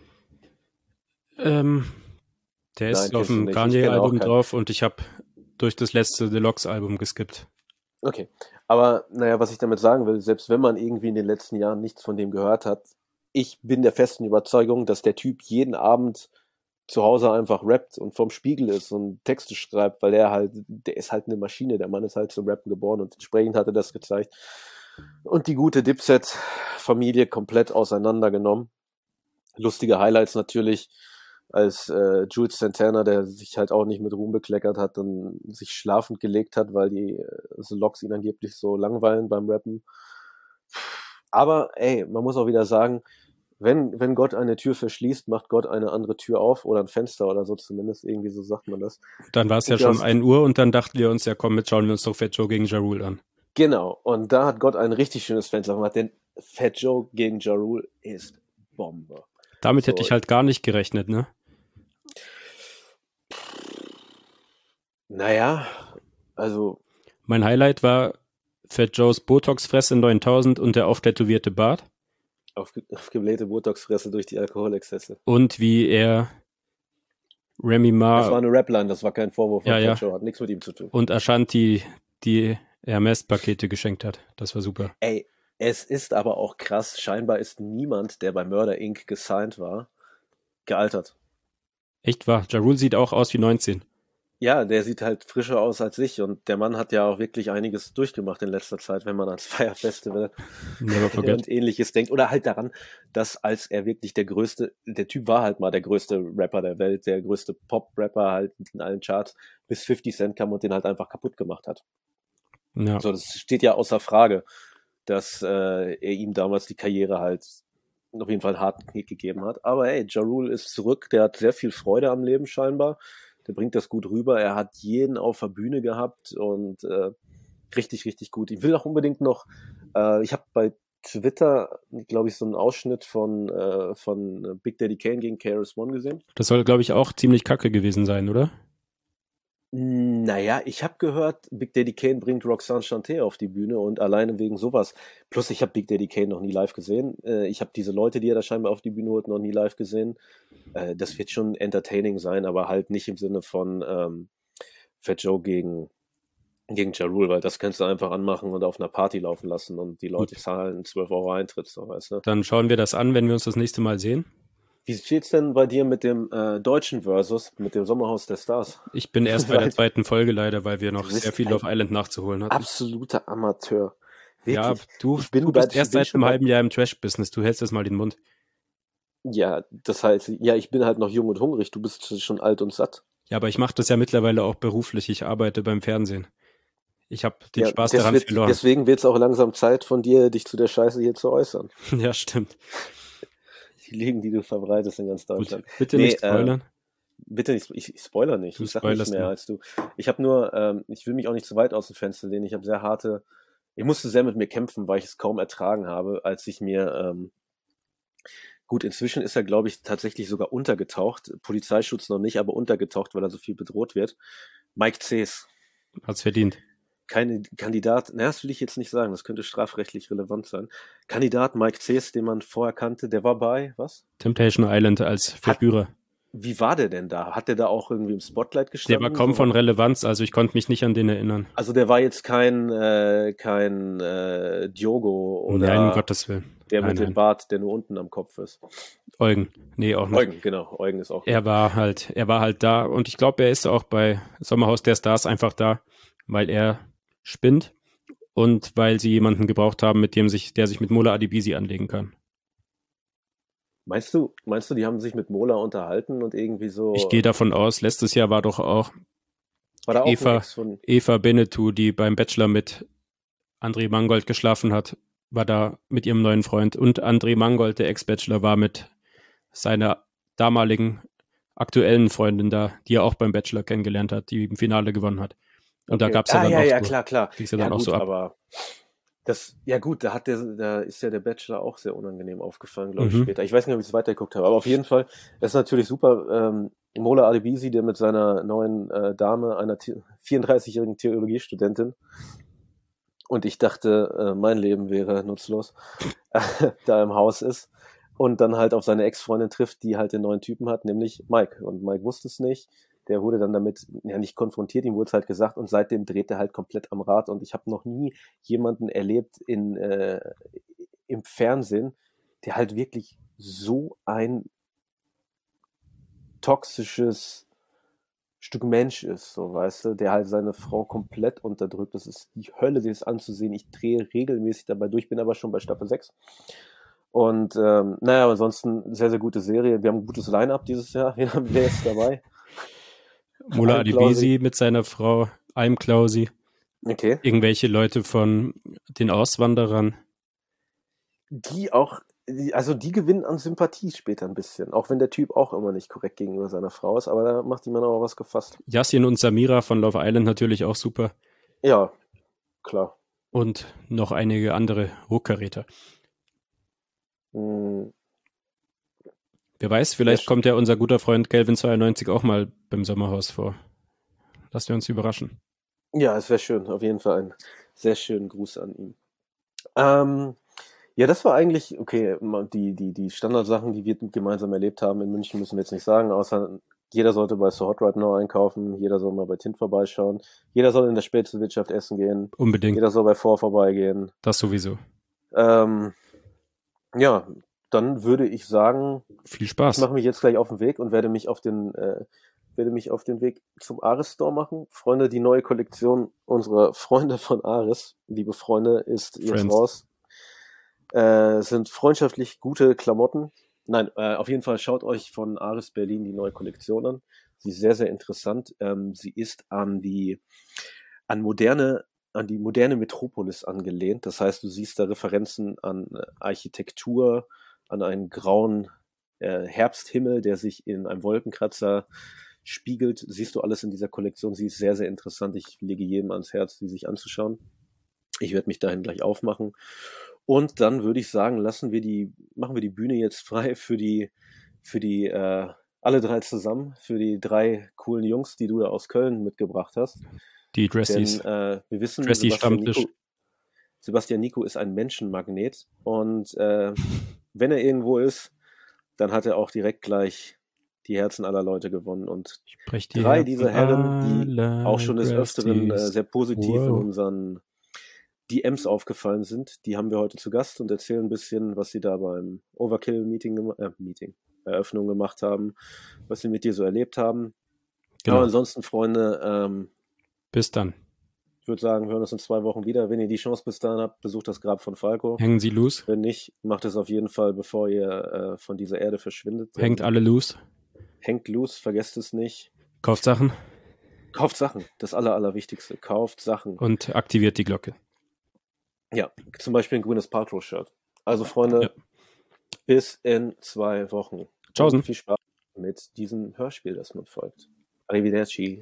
einen? Der ist auf dem Kanye-Album drauf und ich habe durch das letzte Deluxe-Album geskippt. Okay, aber was ich damit sagen will, selbst wenn man irgendwie in den letzten Jahren nichts von dem gehört hat, ich bin der festen Überzeugung, dass der Typ jeden Abend zu Hause einfach rappt und vorm Spiegel ist und Texte schreibt, weil der ist halt eine Maschine, der Mann ist halt zum Rappen geboren und entsprechend hat er das gezeigt. Und die gute Dipset-Familie komplett auseinandergenommen. Lustige Highlights natürlich, als Jules Santana, der sich halt auch nicht mit Ruhm bekleckert hat und sich schlafend gelegt hat, weil die The Lox ihn angeblich so langweilen beim Rappen. Aber man muss auch wieder sagen, wenn Gott eine Tür verschließt, macht Gott eine andere Tür auf oder ein Fenster oder so zumindest, irgendwie so sagt man das. Dann war es ja schon 1 Uhr und dann dachten wir uns, ja komm, jetzt schauen wir uns doch Fat Joe gegen Ja Rule an. Genau, und da hat Gott ein richtig schönes Fenster gemacht, denn Fat Joe gegen Ja Rule ist Bombe. Damit hätte ich halt gar nicht gerechnet, ne? Also... Mein Highlight war Fat Joes Botox-Fresse 9000 und der auftätowierte Bart. Aufgeblähte Botox-Fresse durch die Alkoholexzesse. Und wie er Remy Ma... Das war eine Rapline, das war kein Vorwurf von Fat Joe, hat nichts mit ihm zu tun. Und Ashanti die Hermes-Pakete geschenkt hat. Das war super. Es ist aber auch krass, scheinbar ist niemand, der bei Murder Inc. gesigned war, gealtert. Echt wahr? Ja Rule sieht auch aus wie 19. Ja, der sieht halt frischer aus als ich und der Mann hat ja auch wirklich einiges durchgemacht in letzter Zeit, wenn man ans Fyre Festival und ähnliches denkt. Oder halt daran, dass als er wirklich der Typ war halt mal der größte Rapper der Welt, der größte Pop-Rapper halt in allen Charts, bis 50 Cent kam und den halt einfach kaputt gemacht hat. Ja. So, das steht ja außer Frage, dass er ihm damals die Karriere halt auf jeden Fall einen harten Knick gegeben hat. Aber hey, Ja Rule ist zurück, der hat sehr viel Freude am Leben scheinbar. Der bringt das gut rüber. Er hat jeden auf der Bühne gehabt und richtig, richtig gut. Ich will auch unbedingt noch, ich habe bei Twitter, glaube ich, so einen Ausschnitt von Big Daddy Kane gegen KRS-One gesehen. Das soll, glaube ich, auch ziemlich kacke gewesen sein, oder? Naja, ich habe gehört, Big Daddy Kane bringt Roxanne Shante auf die Bühne und alleine wegen sowas. Plus, ich habe Big Daddy Kane noch nie live gesehen. Ich habe diese Leute, die er da scheinbar auf die Bühne holt, noch nie live gesehen. Das wird schon entertaining sein, aber halt nicht im Sinne von Fat Joe gegen Ja Rule, weil das kannst du einfach anmachen und auf einer Party laufen lassen und die Leute zahlen 12 Euro Eintritt, so, weißt du. Dann schauen wir das an, wenn wir uns das nächste Mal sehen. Wie steht's denn bei dir mit dem deutschen Versus, mit dem Sommerhaus der Stars? Ich bin erst bei der zweiten Folge leider, weil wir noch sehr viel Love Island nachzuholen hatten. Absoluter Amateur. Wirklich. Ja, du bist erst seit einem halben Jahr im Trash-Business. Du hältst jetzt mal den Mund. Ja, das heißt, ja, ich bin halt noch jung und hungrig. Du bist schon alt und satt. Ja, aber ich mache das ja mittlerweile auch beruflich. Ich arbeite beim Fernsehen. Ich habe den Spaß daran verloren. Deswegen wird es auch langsam Zeit von dir, dich zu der Scheiße hier zu äußern. Ja, stimmt. Die Lügen, die du verbreitest in ganz Deutschland. Gut, bitte nicht spoilern. Bitte nicht, ich spoiler nicht. Ich sag nicht mehr als du. Ich habe nur, ich will mich auch nicht zu weit aus dem Fenster lehnen. Ich musste sehr mit mir kämpfen, weil ich es kaum ertragen habe, als ich mir, gut, inzwischen ist er, glaube ich, tatsächlich sogar untergetaucht. Polizeischutz noch nicht, aber untergetaucht, weil er so viel bedroht wird. Mike Cees. Hat's verdient. Keine Kandidat, das will ich jetzt nicht sagen, das könnte strafrechtlich relevant sein. Kandidat Mike Cees, den man vorher kannte, der war bei, was? Temptation Island als Verführer. Wie war der denn da? Hat der da auch irgendwie im Spotlight gestanden? Der war kaum von Relevanz, also ich konnte mich nicht an den erinnern. Also der war jetzt kein Diogo oder nein, um Gottes Willen. Der mit dem Bart, der nur unten am Kopf ist. Eugen. Nee, auch nicht. Eugen, genau. Eugen ist auch. Er war halt da und ich glaube, er ist auch bei Sommerhaus der Stars einfach da, weil er spinnt und weil sie jemanden gebraucht haben, der sich mit Mola Adebisi anlegen kann. Meinst du, die haben sich mit Mola unterhalten und irgendwie so... Ich gehe davon aus, letztes Jahr war doch auch Eva Benetou, die beim Bachelor mit André Mangold geschlafen hat, war da mit ihrem neuen Freund. Und André Mangold, der Ex-Bachelor, war mit seiner damaligen aktuellen Freundin da, die er auch beim Bachelor kennengelernt hat, die im Finale gewonnen hat. Und da gab es ja dann auch klar. Ging es ja dann auch so ab. Aber da ist ja der Bachelor auch sehr unangenehm aufgefallen, glaube ich, später. Ich weiß nicht, ob ich es weitergeguckt habe, aber auf jeden Fall, das ist natürlich super. Mola Adebisi, der mit seiner neuen Dame, einer 34-jährigen Theologiestudentin, und ich dachte, mein Leben wäre nutzlos, da im Haus ist und dann halt auf seine Ex-Freundin trifft, die halt den neuen Typen hat, nämlich Mike. Und Mike wusste es nicht. Der wurde dann damit nicht konfrontiert, ihm wurde es halt gesagt und seitdem dreht er halt komplett am Rad und ich habe noch nie jemanden erlebt im Fernsehen, der halt wirklich so ein toxisches Stück Mensch ist, so, weißt du, der halt seine Frau komplett unterdrückt. Das ist die Hölle, sich das anzusehen. Ich drehe regelmäßig dabei durch, bin aber schon bei Staffel 6. Und ansonsten sehr, sehr gute Serie. Wir haben ein gutes Line-Up dieses Jahr. Wer ist dabei? Mola Adebisi mit seiner Frau, Alm Klausi. Okay. Irgendwelche Leute von den Auswanderern. Die gewinnen an Sympathie später ein bisschen. Auch wenn der Typ auch immer nicht korrekt gegenüber seiner Frau ist, aber da macht die Mann auch was gefasst. Yassin und Samira von Love Island natürlich auch super. Ja, klar. Und noch einige andere Hochkaräter. Wer weiß, vielleicht kommt ja unser guter Freund Kelvin92 auch mal beim Sommerhaus vor. Lassen wir uns überraschen. Ja, es wäre schön. Auf jeden Fall einen sehr schönen Gruß an ihn. Ja, das war eigentlich, okay, die Standardsachen, die wir gemeinsam erlebt haben in München, müssen wir jetzt nicht sagen, außer jeder sollte bei So Hot Right Now einkaufen, jeder soll mal bei Tint vorbeischauen, jeder soll in der Spätzlewirtschaft essen gehen. Unbedingt. Jeder soll bei Vor vorbeigehen. Das sowieso. Ja, dann würde ich sagen, viel Spaß. Ich mache mich jetzt gleich auf den Weg und werde mich auf den Weg zum Ares Store machen. Freunde, die neue Kollektion unserer Freunde von Ares, liebe Freunde, ist jetzt raus. Sind freundschaftlich gute Klamotten. Nein, auf jeden Fall schaut euch von Ares Berlin die neue Kollektion an. Sie ist sehr, sehr interessant. Sie ist an die moderne Metropolis angelehnt. Das heißt, du siehst da Referenzen an Architektur, an einen grauen Herbsthimmel, der sich in einem Wolkenkratzer spiegelt. Siehst du alles in dieser Kollektion. Sie ist sehr, sehr interessant. Ich lege jedem ans Herz, die sich anzuschauen. Ich werde mich dahin gleich aufmachen. Und dann würde ich sagen, machen wir die Bühne jetzt frei für die alle drei zusammen, für die 3 coolen Jungs, die du da aus Köln mitgebracht hast. Die Dressies. Denn wir wissen, Dressy-Stammtisch. Sebastian Nico ist ein Menschenmagnet und wenn er irgendwo ist, dann hat er auch direkt gleich die Herzen aller Leute gewonnen. Und 3 dieser Herren, die auch schon des Öfteren sehr positiv in unseren DMs aufgefallen sind, die haben wir heute zu Gast und erzählen ein bisschen, was sie da beim Eröffnung gemacht haben, was sie mit dir so erlebt haben. Genau. Aber ansonsten, Freunde, bis dann. Ich würde sagen, wir hören uns in 2 Wochen wieder. Wenn ihr die Chance bis dahin habt, besucht das Grab von Falco. Hängen Sie loose. Wenn nicht, macht es auf jeden Fall, bevor ihr von dieser Erde verschwindet. Hängt alle loose. Hängt loose, vergesst es nicht. Kauft Sachen. Kauft Sachen, das Allerwichtigste. Kauft Sachen. Und aktiviert die Glocke. Ja, zum Beispiel ein grünes Paltrow-Shirt. Also Freunde, bis in 2 Wochen. Ciao. Viel Spaß mit diesem Hörspiel, das man folgt. Arrivederci.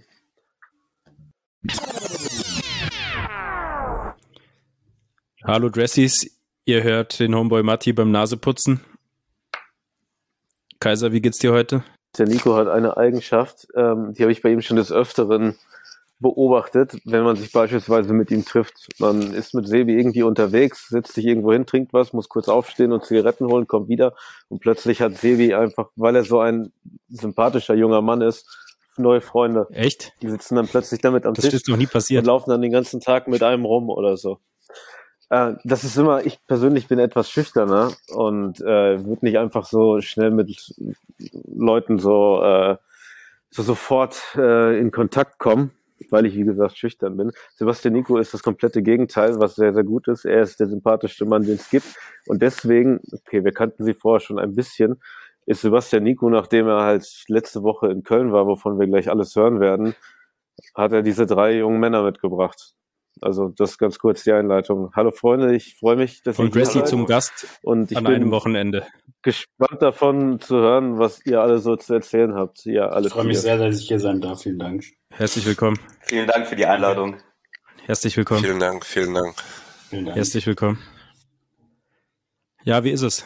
Hallo Dressies, ihr hört den Homeboy Matti beim Naseputzen. Kaiser, wie geht's dir heute? Der Nico hat eine Eigenschaft, die habe ich bei ihm schon des Öfteren beobachtet, wenn man sich beispielsweise mit ihm trifft. Man ist mit Sebi irgendwie unterwegs, setzt sich irgendwo hin, trinkt was, muss kurz aufstehen und Zigaretten holen, kommt wieder und plötzlich hat Sebi einfach, weil er so ein sympathischer junger Mann ist, neue Freunde. Echt? Die sitzen dann plötzlich damit am Tisch. Das ist noch nie passiert. Und laufen dann den ganzen Tag mit einem rum oder so. Das ist immer, ich persönlich bin etwas schüchterner und würde nicht einfach so schnell mit Leuten so sofort in Kontakt kommen, weil ich, wie gesagt, schüchtern bin. Sebastian Nico ist das komplette Gegenteil, was sehr, sehr gut ist. Er ist der sympathischste Mann, den es gibt. Und deswegen, okay, wir kannten sie vorher schon ein bisschen, ist Sebastian Nico, nachdem er halt letzte Woche in Köln war, wovon wir gleich alles hören werden, hat er diese 3 jungen Männer mitgebracht. Also das ist ganz kurz die Einleitung. Hallo Freunde, ich freue mich, dass ihr hier seid. Zum Gast und ich an bin einem Wochenende. Gespannt davon zu hören, was ihr alle so zu erzählen habt. Ja, alle. Ich freue mich sehr, dass ich hier sein darf. Vielen Dank. Herzlich willkommen. Vielen Dank für die Einladung. Herzlich willkommen. Vielen Dank. Herzlich willkommen. Ja, wie ist es?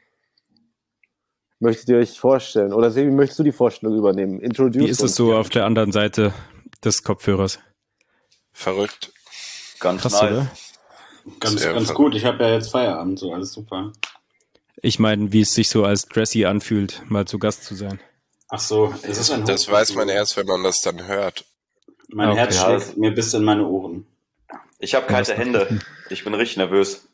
Möchtet ihr euch vorstellen? Oder Sebi, möchtest du die Vorstellung übernehmen? Wie ist es so auf der anderen Seite des Kopfhörers? Verrückt. Ganz krass, nice. oder? Ganz gut. Ich habe ja jetzt Feierabend, so alles super. Ich meine, wie es sich so als Dressy anfühlt, mal zu Gast zu sein. Ach so, das weiß man erst, wenn man das dann hört. Mein Herz schlägt mir bis in meine Ohren. Ich habe kalte Hände. Ich bin richtig nervös.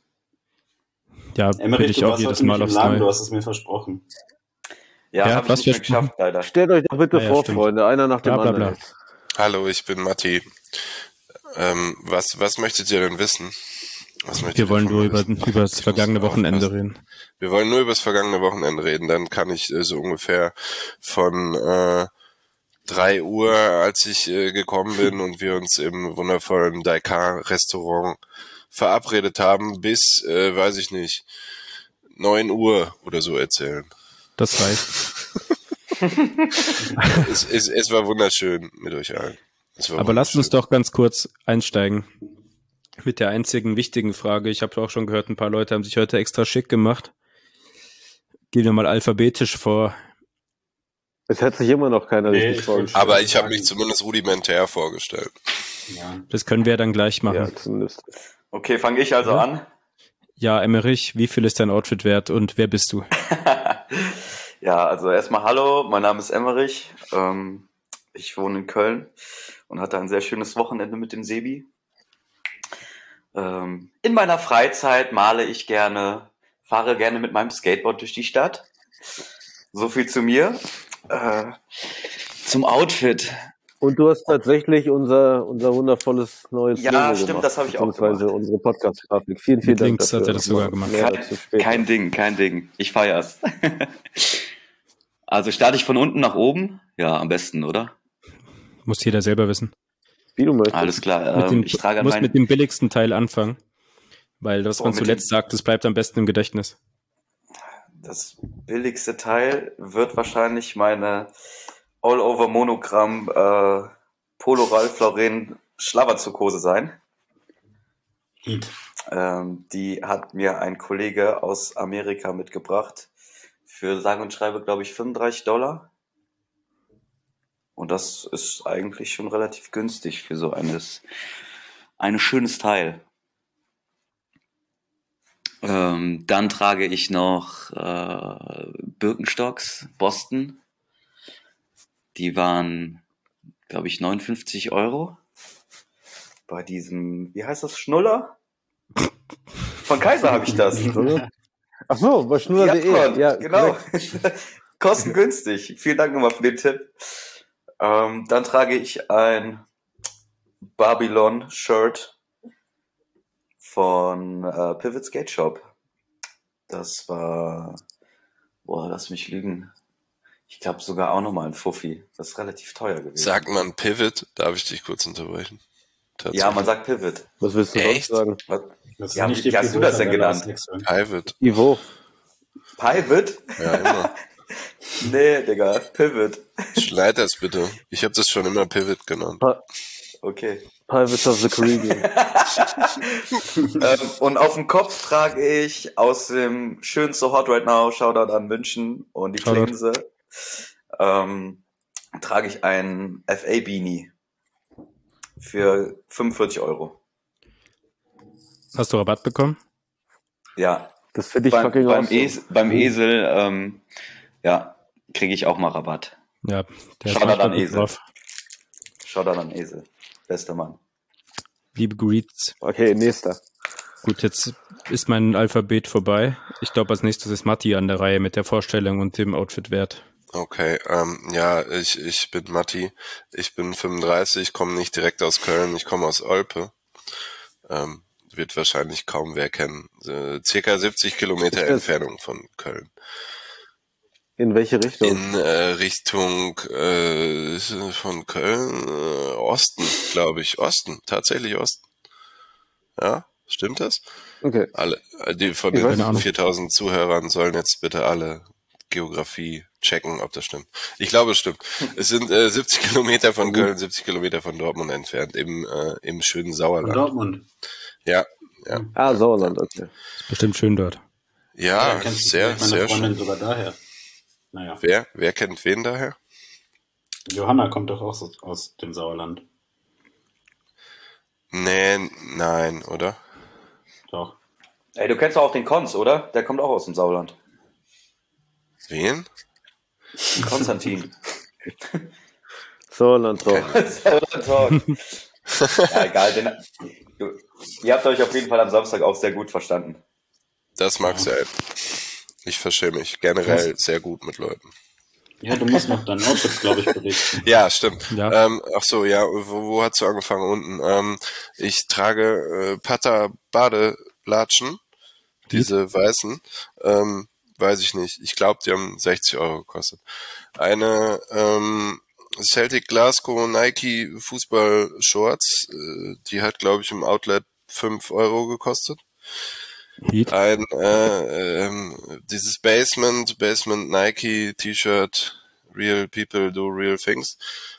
Ja, Emmerich, ich auch jedes Mal aufs Neue. Du hast es mir versprochen. Ja, habe ich nicht mehr geschafft, leider. Stellt euch doch bitte vor, stimmt. Freunde, einer nach dem anderen. Hallo, ich bin Matti. Was möchtet ihr denn wissen? Wir wollen nur über das vergangene Wochenende reden. Wir wollen nur über das vergangene Wochenende reden. Dann kann ich so ungefähr von 3 Uhr, als ich gekommen bin und wir uns im wundervollen Daikar-Restaurant verabredet haben, bis, weiß ich nicht, 9 Uhr oder so erzählen. Das reicht. Es war wunderschön mit euch allen. Aber lasst uns doch ganz kurz einsteigen mit der einzigen wichtigen Frage. Ich habe auch schon gehört, ein paar Leute haben sich heute extra schick gemacht. Gehen wir mal alphabetisch vor. Es hat sich immer noch keiner richtig vorgestellt. Aber ich habe mich zumindest rudimentär vorgestellt. Ja. Das können wir dann gleich machen. Ja, zumindest. Okay, fange ich also an? Ja, Emmerich, wie viel ist dein Outfit wert und wer bist du? Ja, also erstmal hallo, mein Name ist Emmerich. Ich wohne in Köln und hatte ein sehr schönes Wochenende mit dem Sebi. In meiner Freizeit male ich gerne, fahre gerne mit meinem Skateboard durch die Stadt. So viel zu mir. Zum Outfit. Und du hast tatsächlich unser wundervolles neues Logo gemacht. Ja, stimmt, das habe ich auch gemacht. Unsere Podcast-Grafik. Vielen Dank Links dafür. Hat er das sogar gemacht. Kein Ding. Ich feier's. Also starte ich von unten nach oben? Ja, am besten, oder? Muss jeder selber wissen. Wie du möchtest. Alles klar. Ich muss mit dem billigsten Teil anfangen. Weil das, was man zuletzt sagt, das bleibt am besten im Gedächtnis. Das billigste Teil wird wahrscheinlich meine All-Over Monogramm Polo Ralph Lauren Schlabberzukose sein. Die hat mir ein Kollege aus Amerika mitgebracht. Für sage und schreibe, glaube ich, $35. Und das ist eigentlich schon relativ günstig für so ein schönes Teil. Dann trage ich noch Birkenstocks Boston. Die waren, glaube ich, 59 €. Bei diesem, wie heißt das, Schnuller? Von Kaiser habe ich das. Ach so, bei schnuller.de. Ja, genau. Kostengünstig. Vielen Dank nochmal für den Tipp. Dann trage ich ein Babylon-Shirt von Pivot Skate Shop. Das war, lass mich lügen. Ich glaube sogar auch nochmal ein Fuffi. Das ist relativ teuer gewesen. Sagt man Pivot? Darf ich dich kurz unterbrechen? Ja, man sagt Pivot. Was willst du sonst sagen? Wie hast du das denn genannt? Pivot. Ivo. Pivot? Ja, immer. Nee, Digga, Pivot. Schneid das bitte. Ich habe das schon immer Pivot genannt. Okay. Pirates of the Caribbean. Und auf dem Kopf trage ich aus dem schön So Hot Right Now, Shoutout an München und die Klinse, trage ich ein FA-Beanie für 45 €. Hast du Rabatt bekommen? Ja. Das finde ich fucking awesome. Beim Esel, kriege ich auch mal Rabatt. Ja, der Shoutout an Esel. Shoutout an Esel. Bester Mann. Liebe Greets. Okay, nächster. Gut, jetzt ist mein Alphabet vorbei. Ich glaube, als nächstes ist Matti an der Reihe mit der Vorstellung und dem Outfit-Wert. Okay, ich bin Matti. Ich bin 35, komme nicht direkt aus Köln, ich komme aus Olpe. Wird wahrscheinlich kaum wer kennen. Circa 70 Kilometer Entfernung von Köln. In welche Richtung? In Richtung von Köln, Osten, glaube ich. Osten, tatsächlich Osten. Ja, stimmt das? Okay. Die von den 4000 Zuhörern sollen jetzt bitte alle Geografie checken, ob das stimmt. Ich glaube, es stimmt. Es sind 70 Kilometer von Köln, 70 Kilometer von Dortmund entfernt, im schönen Sauerland. Von Dortmund? Ja. Ah, Sauerland, okay. Ist bestimmt schön dort. Ja, sehr Freundin schön. Sogar daher. Naja. Wer kennt wen daher? Johanna kommt doch auch aus dem Sauerland. Nee, nein, oder? Doch. Ey, du kennst doch auch den Konz, oder? Der kommt auch aus dem Sauerland. Wen? Konstantin. Sauerland Talk. Ja, egal. Ihr habt euch auf jeden Fall am Samstag auch sehr gut verstanden. Das mag sein. Ich verstehe mich generell sehr gut mit Leuten. Ja, du musst noch dein Outfit, glaube ich, berichten. Ja, stimmt. Ja. Ach so, ja, wo hat's angefangen? Unten. Ich trage Pata Badelatschen, diese weißen. Weiß ich nicht. Ich glaube, die haben 60 € gekostet. Eine Celtic Glasgow Nike Fußball-Shorts, die hat, glaube ich, im Outlet 5 € gekostet. Ein dieses Basement Nike T-Shirt, Real People Do Real Things,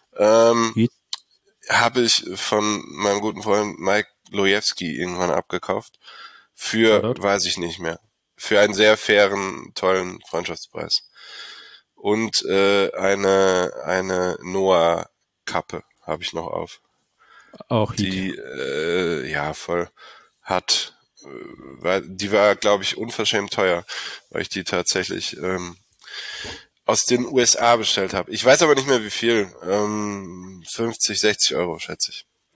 habe ich von meinem guten Freund Mike Lojewski irgendwann abgekauft für, weiß ich nicht mehr, für einen sehr fairen, tollen Freundschaftspreis. Und eine Noah Kappe habe ich noch auf. Auch die voll hat. Die war, glaube ich, unverschämt teuer, weil ich die tatsächlich aus den USA bestellt habe. Ich weiß aber nicht mehr wie viel. 50, 60 € schätze ich.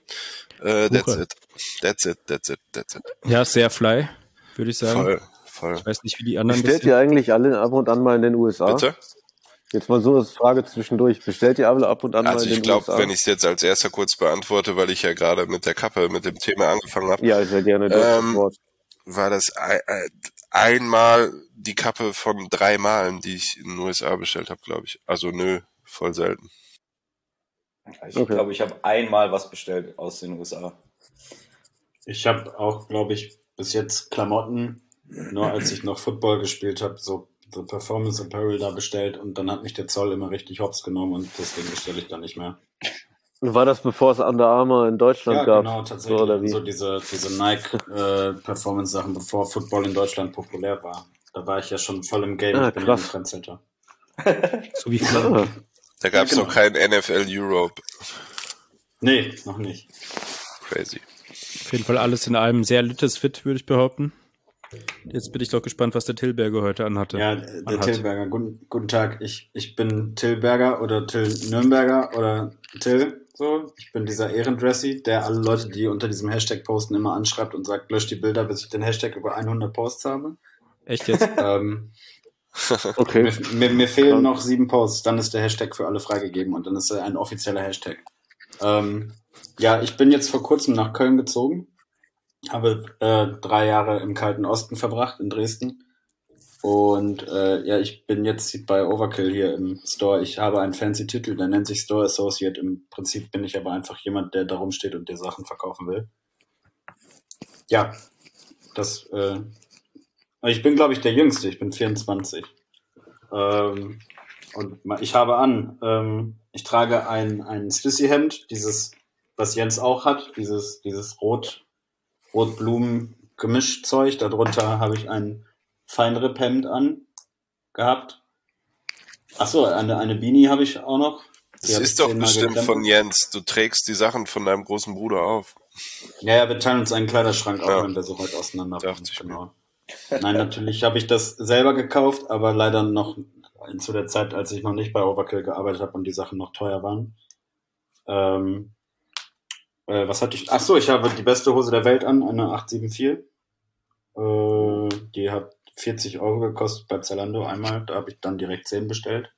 That's it. Ja, sehr fly, würde ich sagen. Voll. Ich weiß nicht, wie die anderen Bestellt ihr eigentlich alle ab und an mal in den USA? Bitte? Jetzt mal so eine Frage zwischendurch. Bestellt ihr alle ab und an mal in den USA? Also ich glaube, wenn ich es jetzt als erster kurz beantworte, weil ich ja gerade mit der Kappe, mit dem Thema angefangen habe. Ja, sehr gerne. War das einmal die Kappe von 3 Malen, die ich in den USA bestellt habe, glaube ich. Also voll selten. Ich glaube, ich habe einmal was bestellt aus den USA. Ich habe auch, glaube ich, bis jetzt Klamotten, nur als ich noch Football gespielt habe, so Performance Apparel da bestellt und dann hat mich der Zoll immer richtig hops genommen und deswegen bestelle ich da nicht mehr. War das, bevor es Under Armour in Deutschland gab? Ja, genau, tatsächlich. So, oder wie? So diese Nike Performance Sachen, bevor Football in Deutschland populär war. Da war ich ja schon voll im Game. Ich bin ja ein Trendsetter. So wie Da gab es noch kein NFL Europe. Nee, noch nicht. Crazy. Auf jeden Fall alles in allem sehr littes Fit, würde ich behaupten. Jetzt bin ich doch gespannt, was der Tillberger heute anhatte. Ja, der Tillberger. Guten Tag. Ich bin Tillberger oder Till Nürnberger oder Till. So, ich bin dieser Ehrendressi, der alle Leute, die unter diesem Hashtag posten, immer anschreibt und sagt, löscht die Bilder, bis ich den Hashtag über 100 Posts habe. Echt jetzt? Okay. Mir fehlen noch 7 Posts, dann ist der Hashtag für alle freigegeben und dann ist er ein offizieller Hashtag. Ja, ich bin jetzt vor kurzem nach Köln gezogen, habe 3 Jahre im kalten Osten verbracht, in Dresden. Und ich bin jetzt bei Overkill hier im Store. Ich habe einen fancy Titel, der nennt sich Store Associate. Im Prinzip bin ich aber einfach jemand, der da rumsteht und dir Sachen verkaufen will. Ja, ich bin, glaube ich, der Jüngste. Ich bin 24. Und ich habe ich trage ein Sissy-Hemd, dieses, was Jens auch hat, dieses Rot-Blumen-Gemischzeug. Darunter habe ich ein Feinripp-Hemd gehabt. Achso, eine Beanie habe ich auch noch. Das ist doch bestimmt von Jens. Du trägst die Sachen von deinem großen Bruder auf. Ja, wir teilen uns einen Kleiderschrank auf, wenn wir so weit auseinander sind. Genau. Nein, natürlich habe ich das selber gekauft, aber leider noch zu der Zeit, als ich noch nicht bei Overkill gearbeitet habe und die Sachen noch teuer waren. Was hatte ich? Achso, ich habe die beste Hose der Welt an, eine 874. Die hat 40 € gekostet bei Zalando einmal. Da habe ich dann direkt 10 bestellt.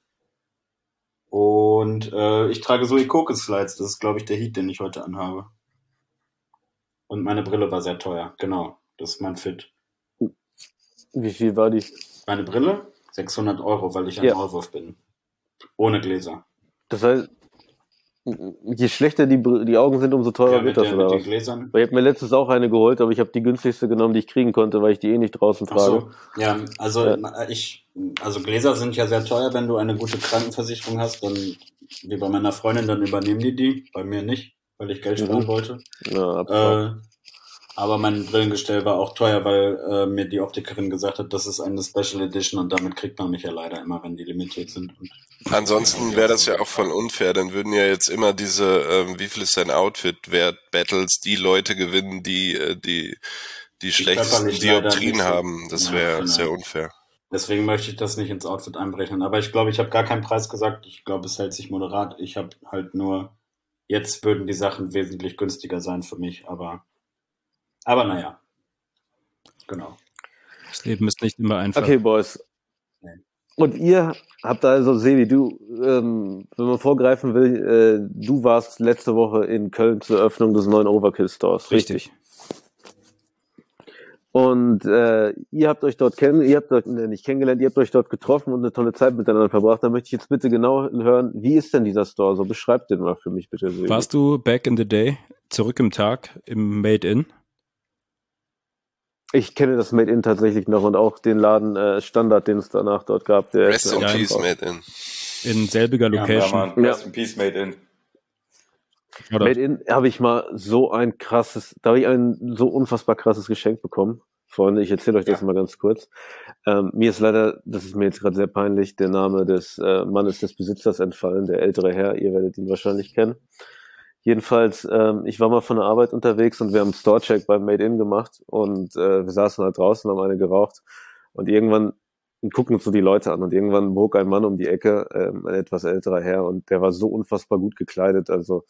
Und ich trage so Ikoke-Slides. Das ist, glaube ich, der Heat, den ich heute anhabe. Und meine Brille war sehr teuer. Genau, das ist mein Fit. Wie viel war die? Meine Brille? 600 €, weil ich ein Maulwurf bin. Ohne Gläser. Das heißt, je schlechter die Augen sind, umso teurer wird das, oder was? Gläsern. Weil ich habe mir letztens auch eine geholt, aber ich habe die günstigste genommen, die ich kriegen konnte, weil ich die nicht draußen trage. Ja, also Gläser sind ja sehr teuer, wenn du eine gute Krankenversicherung hast, dann, wie bei meiner Freundin, dann übernehmen die, bei mir nicht, weil ich Geld sparen wollte. Ja, aber mein Brillengestell war auch teuer, weil mir die Optikerin gesagt hat, das ist eine Special Edition und damit kriegt man mich ja leider immer, wenn die limitiert sind. Und ansonsten wäre das ja auch voll unfair, dann würden ja jetzt immer diese, wie viel ist dein Outfit wert, Battles, die Leute gewinnen, die schlechtesten Dioptrien haben. Das wäre sehr unfair. Deswegen möchte ich das nicht ins Outfit einberechnen. Aber ich glaube, ich habe gar keinen Preis gesagt. Ich glaube, es hält sich moderat. Ich habe halt nur, jetzt würden die Sachen wesentlich günstiger sein für mich, aber naja. Genau. Das Leben ist nicht immer einfach. Okay, Boys. Und ihr habt also, Sebi, du, wenn man vorgreifen will, du warst letzte Woche in Köln zur Eröffnung des neuen Overkill Stores, richtig? Und ihr habt euch dort nicht kennengelernt, ihr habt euch dort getroffen und eine tolle Zeit miteinander verbracht. Da möchte ich jetzt bitte genau hören, wie ist denn dieser Store? So beschreibt den mal für mich bitte, Sebi. Warst du back in the day, zurück im Tag, im Made-In? Ich kenne das Made-In tatsächlich noch und auch den Laden Standard, den es danach dort gab. Der Rest in Peace Made-In. In selbiger Location. Ja, Rest in Peace Made-In. Made-In habe ich mal da habe ich ein so unfassbar krasses Geschenk bekommen. Freunde, ich erzähle euch das mal ganz kurz. Mir ist leider, das ist mir jetzt gerade sehr peinlich, der Name des Mannes des Besitzers entfallen, der ältere Herr, ihr werdet ihn wahrscheinlich kennen. Jedenfalls, ich war mal von der Arbeit unterwegs und wir haben einen Store-Check beim Made-In gemacht und wir saßen halt draußen, haben eine geraucht und irgendwann gucken uns so die Leute an und irgendwann bog ein Mann um die Ecke, ein etwas älterer Herr und der war so unfassbar gut gekleidet, also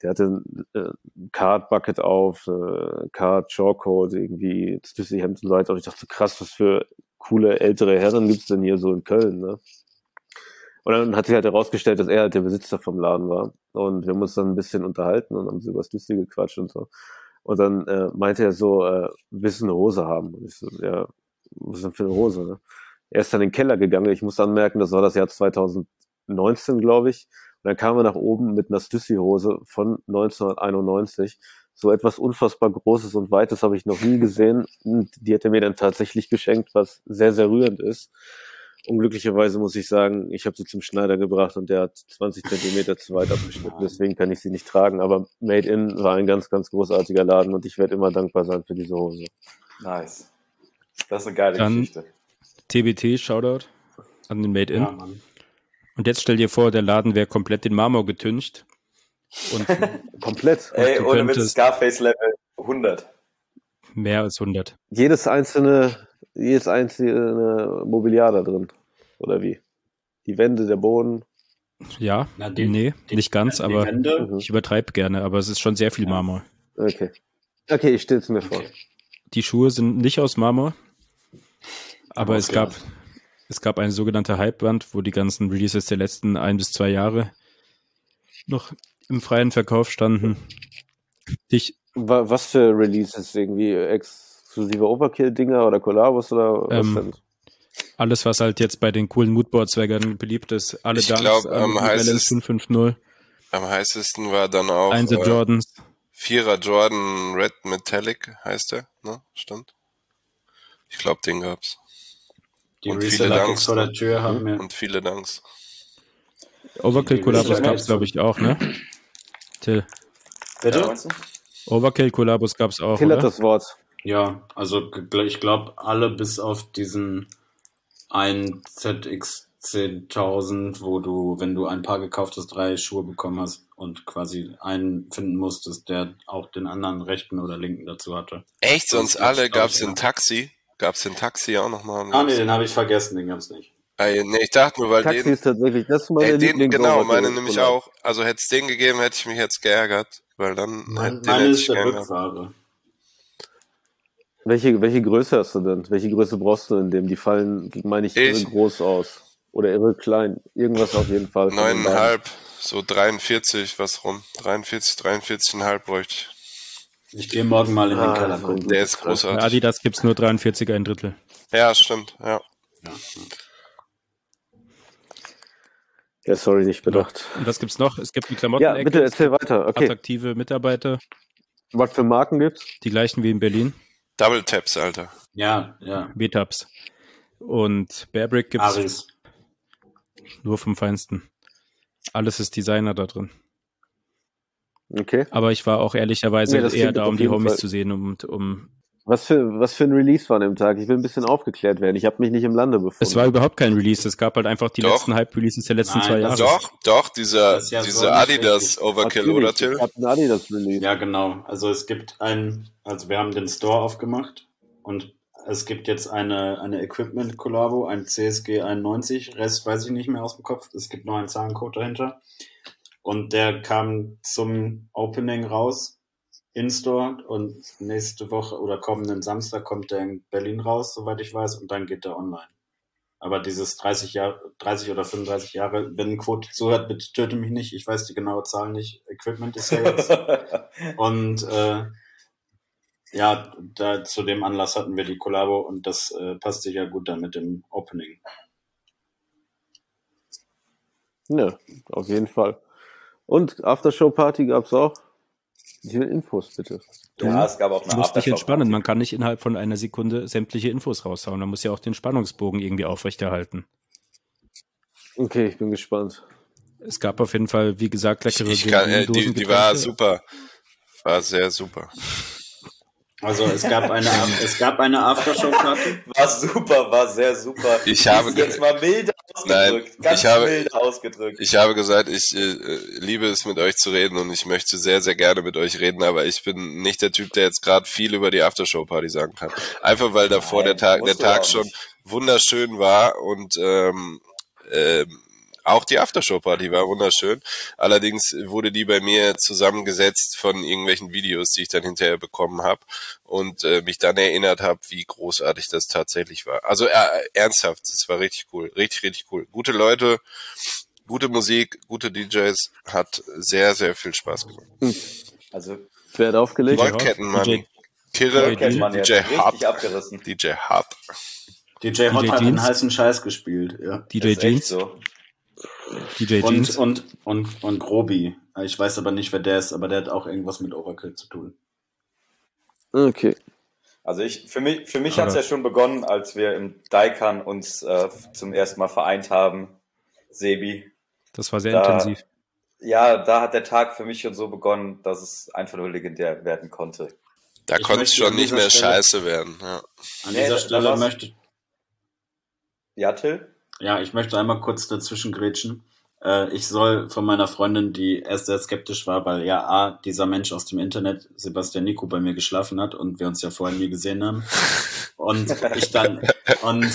Der hatte ein Card-Bucket auf, Card-Shawcode, irgendwie Stussy-Hemd und so weiter. Und ich dachte, krass, was für coole ältere Herren gibt's denn hier so in Köln, ne? Und dann hat sich halt herausgestellt, dass er halt der Besitzer vom Laden war. Und wir haben uns dann ein bisschen unterhalten und haben so über Stussy gequatscht und so. Und dann meinte er so, willst du eine Hose haben? Und ich so, ja, was ist denn für eine Hose, ne? Er ist dann in den Keller gegangen. Ich muss anmerken, das war das Jahr 2019, glaube ich. Und dann kam er nach oben mit einer Stussy-Hose von 1991. So etwas unfassbar Großes und Weites habe ich noch nie gesehen. Und die hat er mir dann tatsächlich geschenkt, was sehr, sehr rührend ist. Unglücklicherweise muss ich sagen, ich habe sie zum Schneider gebracht und der hat 20 Zentimeter zu weit abgeschnitten. Deswegen kann ich sie nicht tragen. Aber Made In war ein ganz, ganz großartiger Laden und ich werde immer dankbar sein für diese Hose. Nice. Das ist eine geile Dann Geschichte. TBT, Shoutout an den Made In. Ja, Mann. Und jetzt stell dir vor, der Laden wäre komplett in Marmor getüncht. Und Komplett. Ey, du ohne Witz, könntest- Scarface Level 100. mehr als 100. Jedes einzelne Mobiliar da drin. Oder wie? Die Wände, der Boden. Ja, Na, nee, nicht ganz, die aber Wände, Mhm. ich übertreibe gerne, aber es ist schon sehr viel Ja. Marmor. Okay. Okay, ich stell's mir vor. okay. Die Schuhe sind nicht aus Marmor, aber aus es gab eine sogenannte Hype-Wand, wo die ganzen Releases der letzten 1 bis 2 Jahre noch im freien Verkauf standen. Was für Releases? Irgendwie exklusive Overkill-Dinger oder Collabos oder was denn? Alles, was halt jetzt bei den coolen Moodboard-Swagern beliebt ist, alle Ich Dunks, glaub, alle am New Balance heißesten- 550, Am heißesten war dann auch 1er Jordans. 4er Jordan Red Metallic, heißt der, ne? Stimmt. Ich glaube, den gab's. Die Und viele Reseller Danks. vor der Tür haben mir. Und viele Danks. Overkill-Kollabos die- gab es, glaube ich, auch, ne? Till. Bitte? Ja, meinst du? Overkill-Kollabos gab es auch, Till hat oder? das Wort. Ja, also ich glaube alle bis auf diesen ein ZX 10.000, wo du, wenn du ein Paar gekauft hast, 3 Schuhe bekommen hast und quasi einen finden musstest, der auch den anderen rechten oder linken dazu hatte. Echt? Sonst Sonst gab's, alle glaub gab's ich, in ja. Taxi? Gab's den Taxi auch nochmal? Ah nee, den habe ich vergessen, den gab's nicht. Nee, ich dachte nur, weil Taxi den... ist tatsächlich, das ist meine Lieblings. Genau, meine nämlich auch. Also hätte es den gegeben, hätte ich mich jetzt geärgert, weil dann den Meine hätte ist ich der gern gehabt. Rückware. Welche Größe hast du denn? Welche Größe brauchst du in dem? Die fallen, meine ich, irre Ich? groß aus. Oder irre klein. Irgendwas auf jeden Fall. von den beiden. 9,5, so 43, was rum. 43,5 bräuchte ich. Ich gehe morgen mal in den Ah, Keller so gucken. Der ist Bei großartig. Adidas gibt's nur 43er ein Drittel. Ja, stimmt, ja. Ja. Ja, sorry, nicht bedacht. Und was gibt's noch? Es gibt eine Ja, Klamottenecke, bitte erzähl weiter. Okay. attraktive Mitarbeiter, Was für Marken gibt's? die gleichen wie in Berlin, Double Taps, Alter. Ja. B-Tabs. Und Bearbrick gibt's Aris. nur vom Feinsten. Alles ist Designer da drin. Okay. Aber ich war auch ehrlicherweise Nee, das eher klingt da, auf um die jeden Homies Fall- zu sehen, um Was für ein Release war an dem Tag? Ich will ein bisschen aufgeklärt werden. Ich habe mich nicht im Lande befunden. Es war überhaupt kein Release, es gab halt einfach die Doch. letzten Hype-Releases der letzten Nein, 2 das Jahre. Doch, dieser Das ist ja so diese nicht Adidas richtig. Overkill, Natürlich, oder Till? Ich habe ein Adidas Release. Ja, genau. Also es gibt also wir haben den Store aufgemacht und es gibt jetzt eine Equipment-Kollabo, ein CSG 91, Rest weiß ich nicht mehr aus dem Kopf. Es gibt noch einen Zahlencode dahinter. Und der kam zum Opening raus in Store und nächste Woche oder kommenden Samstag kommt der in Berlin raus, soweit ich weiß, und dann geht der online. Aber dieses 30 oder 35 Jahre, wenn ein Quote zuhört, bitte töte mich nicht, ich weiß die genaue Zahl nicht. Equipment ist ja jetzt. Und ja, da zu dem Anlass hatten wir die Kollabo und das passt sich ja gut dann mit dem Opening. Ja, auf jeden Fall. Und Aftershow-Party gab's auch? Ich will Infos, bitte. Ja, es gab auch Du eine musst dich entspannen, Aftershow-Party. man kann nicht innerhalb von einer Sekunde sämtliche Infos raushauen, man muss ja auch den Spannungsbogen irgendwie aufrechterhalten. Okay, ich bin gespannt. Es gab auf jeden Fall, wie gesagt, leckere Die war Dosengetränke. super. War sehr super. Also es gab eine Aftershow-Party. War super, war sehr super. Ich habe Das ist jetzt mal milde ausgedrückt. Nein, Ganz ich habe- milde ausgedrückt. Ich habe gesagt, ich liebe es, mit euch zu reden und ich möchte sehr, sehr gerne mit euch reden, aber ich bin nicht der Typ, der jetzt gerade viel über die Aftershow-Party sagen kann. Einfach weil davor Nein, der musst du Tag auch schon nicht. wunderschön war und auch die Aftershow-Party war wunderschön. Allerdings wurde die bei mir zusammengesetzt von irgendwelchen Videos, die ich dann hinterher bekommen habe und mich dann erinnert habe, wie großartig das tatsächlich war. Also ernsthaft, es war richtig cool. Richtig, richtig cool. Gute Leute, gute Musik, gute DJs, hat sehr, sehr viel Spaß gemacht. Also, wer hat aufgelegt? Goldkettenmann, Kirre, DJ Hub, DJ Hub. DJ Hot hat den heißen Scheiß gespielt, ja. DJ Jeans. So. DJ Jeans. Und Grobi. Ich weiß aber nicht, wer der ist, aber der hat auch irgendwas mit Overkill zu tun. Okay. Also für mich hat es ja schon begonnen, als wir im Daikan uns zum ersten Mal vereint haben, Sebi. Das war sehr intensiv. Ja, da hat der Tag für mich schon so begonnen, dass es einfach nur legendär werden konnte. Da konnte es schon nicht mehr scheiße werden. Ja. An dieser Stelle möchte... Ja, Till? Ja, ich möchte einmal kurz dazwischen grätschen. Ich soll von meiner Freundin, die erst sehr skeptisch war, weil dieser Mensch aus dem Internet, Sebastian Nico, bei mir geschlafen hat und wir uns ja vorher nie gesehen haben. Und ich dann... Und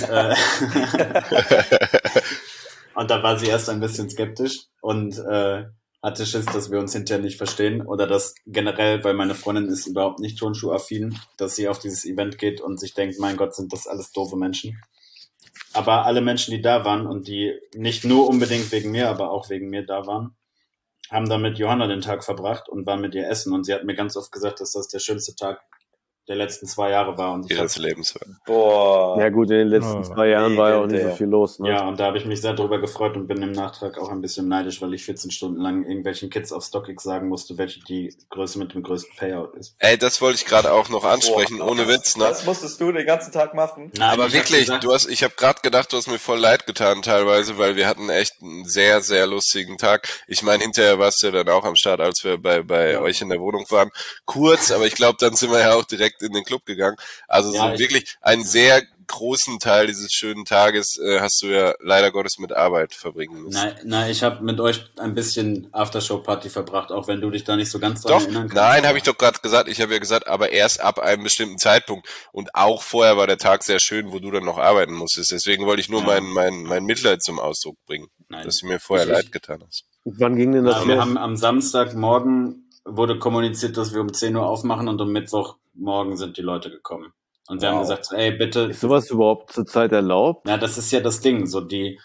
da war sie erst ein bisschen skeptisch und hatte Schiss, dass wir uns hinterher nicht verstehen oder dass generell, weil meine Freundin ist überhaupt nicht turnschuhaffin, dass sie auf dieses Event geht und sich denkt, mein Gott, sind das alles doofe Menschen. Aber alle Menschen, die da waren und die nicht nur unbedingt wegen mir, aber auch wegen mir da waren, haben da mit Johanna den Tag verbracht und waren mit ihr essen. Und sie hat mir ganz oft gesagt, dass das der schönste Tag der letzten 2 Jahre war. Und ihres Lebens. Boah. Ja gut, in den letzten 2 Jahren war ja auch nicht so viel los. Ne? Ja, und da habe ich mich sehr drüber gefreut und bin im Nachtrag auch ein bisschen neidisch, weil ich 14 Stunden lang irgendwelchen Kids auf StockX sagen musste, welche die Größe mit dem größten Payout ist. Ey, das wollte ich gerade auch noch ansprechen, ohne Witz, ne? Das musstest du den ganzen Tag machen? Nein, aber wirklich, ich habe gerade gedacht, du hast mir voll leid getan teilweise, weil wir hatten echt einen sehr, sehr lustigen Tag. Ich meine, hinterher warst du ja dann auch am Start, als wir bei euch in der Wohnung waren. Kurz, aber ich glaube, dann sind wir ja auch direkt in den Club gegangen. Also so wirklich einen sehr großen Teil dieses schönen Tages hast du ja leider Gottes mit Arbeit verbringen müssen. Nein, ich habe mit euch ein bisschen Aftershow-Party verbracht, auch wenn du dich da nicht so ganz dran erinnern kannst. Nein, habe ich doch gerade gesagt. Ich habe ja gesagt, aber erst ab einem bestimmten Zeitpunkt. Und auch vorher war der Tag sehr schön, wo du dann noch arbeiten musstest. Deswegen wollte ich nur mein Mitleid zum Ausdruck bringen, dass du mir vorher leid getan hast. Wann ging denn das los? Wir haben am Samstagmorgen wurde kommuniziert, dass wir um 10 Uhr aufmachen und am Mittwochmorgen sind die Leute gekommen. Und wir haben gesagt, ey, bitte. Ist sowas überhaupt zurzeit erlaubt? Ja, das ist ja das Ding. So die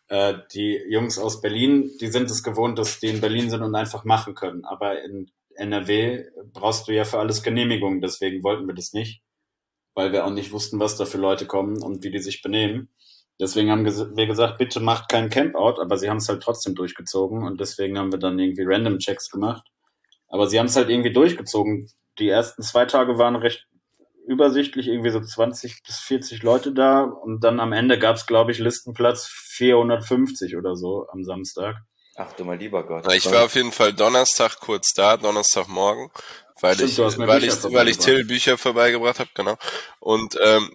Jungs aus Berlin, die sind es gewohnt, dass die in Berlin sind und einfach machen können. Aber in NRW brauchst du ja für alles Genehmigung. Deswegen wollten wir das nicht, weil wir auch nicht wussten, was da für Leute kommen und wie die sich benehmen. Deswegen haben wir gesagt, bitte macht keinen Campout. Aber sie haben es halt trotzdem durchgezogen. Und deswegen haben wir dann irgendwie Random Checks gemacht. Aber sie haben es halt irgendwie durchgezogen. Die ersten 2 Tage waren recht übersichtlich, irgendwie so 20 bis 40 Leute da und dann am Ende gab es, glaube ich, Listenplatz 450 oder so am Samstag. Ach du mein lieber Gott. Ich war auf jeden Fall Donnerstag kurz da, Donnerstagmorgen, weil ich Till Bücher vorbeigebracht habe, genau. Und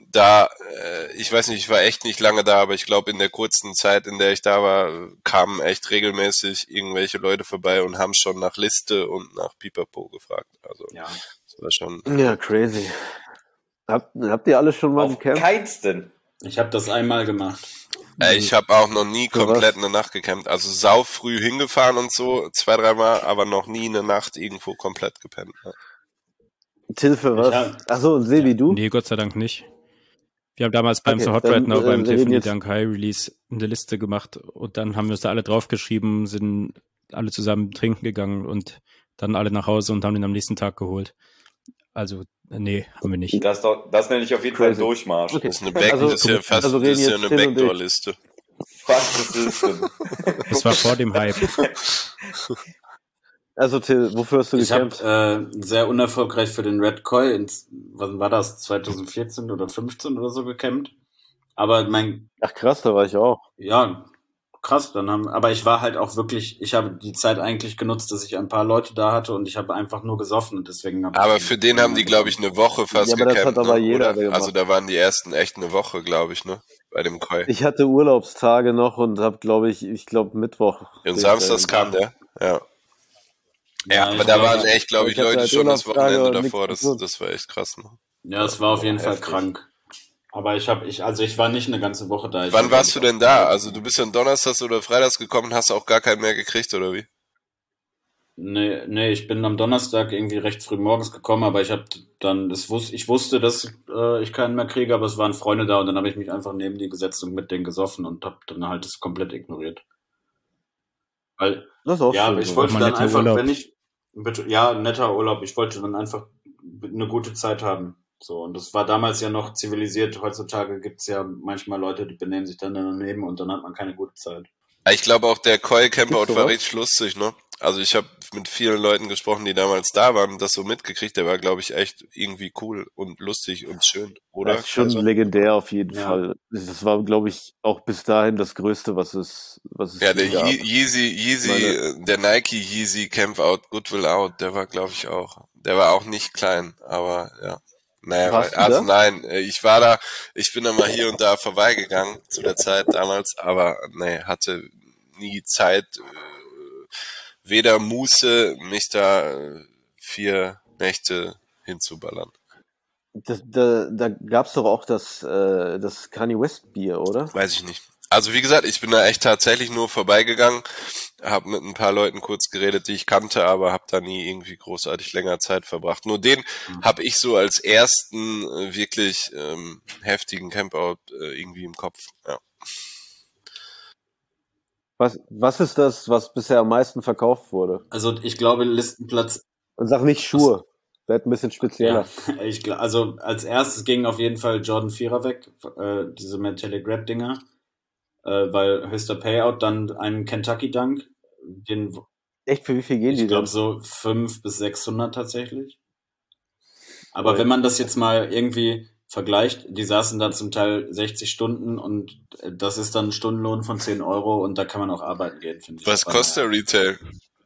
ich weiß nicht, ich war echt nicht lange da, aber ich glaube, in der kurzen Zeit, in der ich da war, kamen echt regelmäßig irgendwelche Leute vorbei und haben schon nach Liste und nach Pipapo gefragt. Also das war schon... Ja, crazy. Habt ihr alle schon mal gecampt? Keinsten. Ich habe das einmal gemacht. Ich habe auch noch nie komplett eine Nacht gecampt. Also sau früh hingefahren und so, 2, 3 Mal, aber noch nie eine Nacht irgendwo komplett gepennt. Ne? Till, für was? Achso, und Sebi, du? Nee, Gott sei Dank nicht. Wir haben damals beim So Hot Right Now beim Tiffany Dunk High Release eine Liste gemacht und dann haben wir uns da alle draufgeschrieben, sind alle zusammen trinken gegangen und dann alle nach Hause und haben den am nächsten Tag geholt. Also, nee, haben wir nicht. Das nenne ich auf jeden Fall einen Durchmarsch. Okay. Das ist eine eine Backdoor-Liste. Fast Liste. Das war vor dem Hype. Also Till, wofür hast du gecampt? Ich habe sehr unerfolgreich für den Red Koi wann war das, 2014 oder 15 oder so gecampt. Aber Ach krass, da war ich auch. Ja, krass, aber ich war halt auch wirklich, ich habe die Zeit eigentlich genutzt, dass ich ein paar Leute da hatte und ich habe einfach nur gesoffen und deswegen aber für den haben die, glaube ich, eine Woche fast gecampt. Das hat aber jeder gemacht. Also da waren die ersten echt eine Woche, glaube ich, ne? Bei dem Koi. Ich hatte Urlaubstage noch und habe, glaube ich Mittwoch. Und samstags kam der, ja. Ja, aber da waren echt, glaube ich, Leute schon das Wochenende davor. Das war echt krass, ne? Ja, es war auf jeden Fall krank. Aber ich war nicht eine ganze Woche da. Wann warst du denn da? Also du bist ja donnerstags oder freitags gekommen und hast auch gar keinen mehr gekriegt, oder wie? Nee, ich bin am Donnerstag irgendwie recht früh morgens gekommen, aber ich wusste, dass ich keinen mehr kriege, aber es waren Freunde da und dann habe ich mich einfach neben die gesetzt und mit denen gesoffen und habe dann halt das komplett ignoriert. Weil, das ist auch ja, schön, ich wollte dann einfach, Urlaub. Netter Urlaub, ich wollte dann einfach eine gute Zeit haben. So, und das war damals ja noch zivilisiert. Heutzutage gibt's ja manchmal Leute, die benehmen sich dann daneben und dann hat man keine gute Zeit. Ich glaube auch, der Coil-Campout war richtig lustig, ne? Also ich habe mit vielen Leuten gesprochen, die damals da waren und das so mitgekriegt. Der war, glaube ich, echt irgendwie cool und lustig und schön, oder? Das ist schon legendär auf jeden Fall. Das war, glaube ich, auch bis dahin das Größte, was es ja, der Yeezy, der Nike Yeezy Campout Goodwill Out, der war, glaube ich, auch. Der war auch nicht klein, aber ja. Naja, nein, ich bin da mal hier und da vorbeigegangen zu der Zeit damals, aber nee, hatte nie Zeit, weder Muße, mich da 4 Nächte hinzuballern. Da gab's doch auch das Kanye West Bier, oder? Weiß ich nicht. Also wie gesagt, ich bin da echt tatsächlich nur vorbeigegangen, habe mit ein paar Leuten kurz geredet, die ich kannte, aber habe da nie irgendwie großartig länger Zeit verbracht. Nur den habe ich so als ersten wirklich heftigen Campout irgendwie im Kopf. Ja. Was ist das, was bisher am meisten verkauft wurde? Also ich glaube Listenplatz. Und sag nicht Schuhe. Wird ein bisschen spezieller. Ja, also als erstes ging auf jeden Fall Jordan 4er weg, diese Metallic Red Dinger. Weil höchster Payout, dann ein Kentucky Dunk. Echt, für wie viel gehen die denn? Ich glaube so 500 bis 600 tatsächlich. Aber wenn man das jetzt mal irgendwie vergleicht, die saßen da zum Teil 60 Stunden und das ist dann ein Stundenlohn von 10 Euro und da kann man auch arbeiten gehen, finde ich. Was kostet der Retail?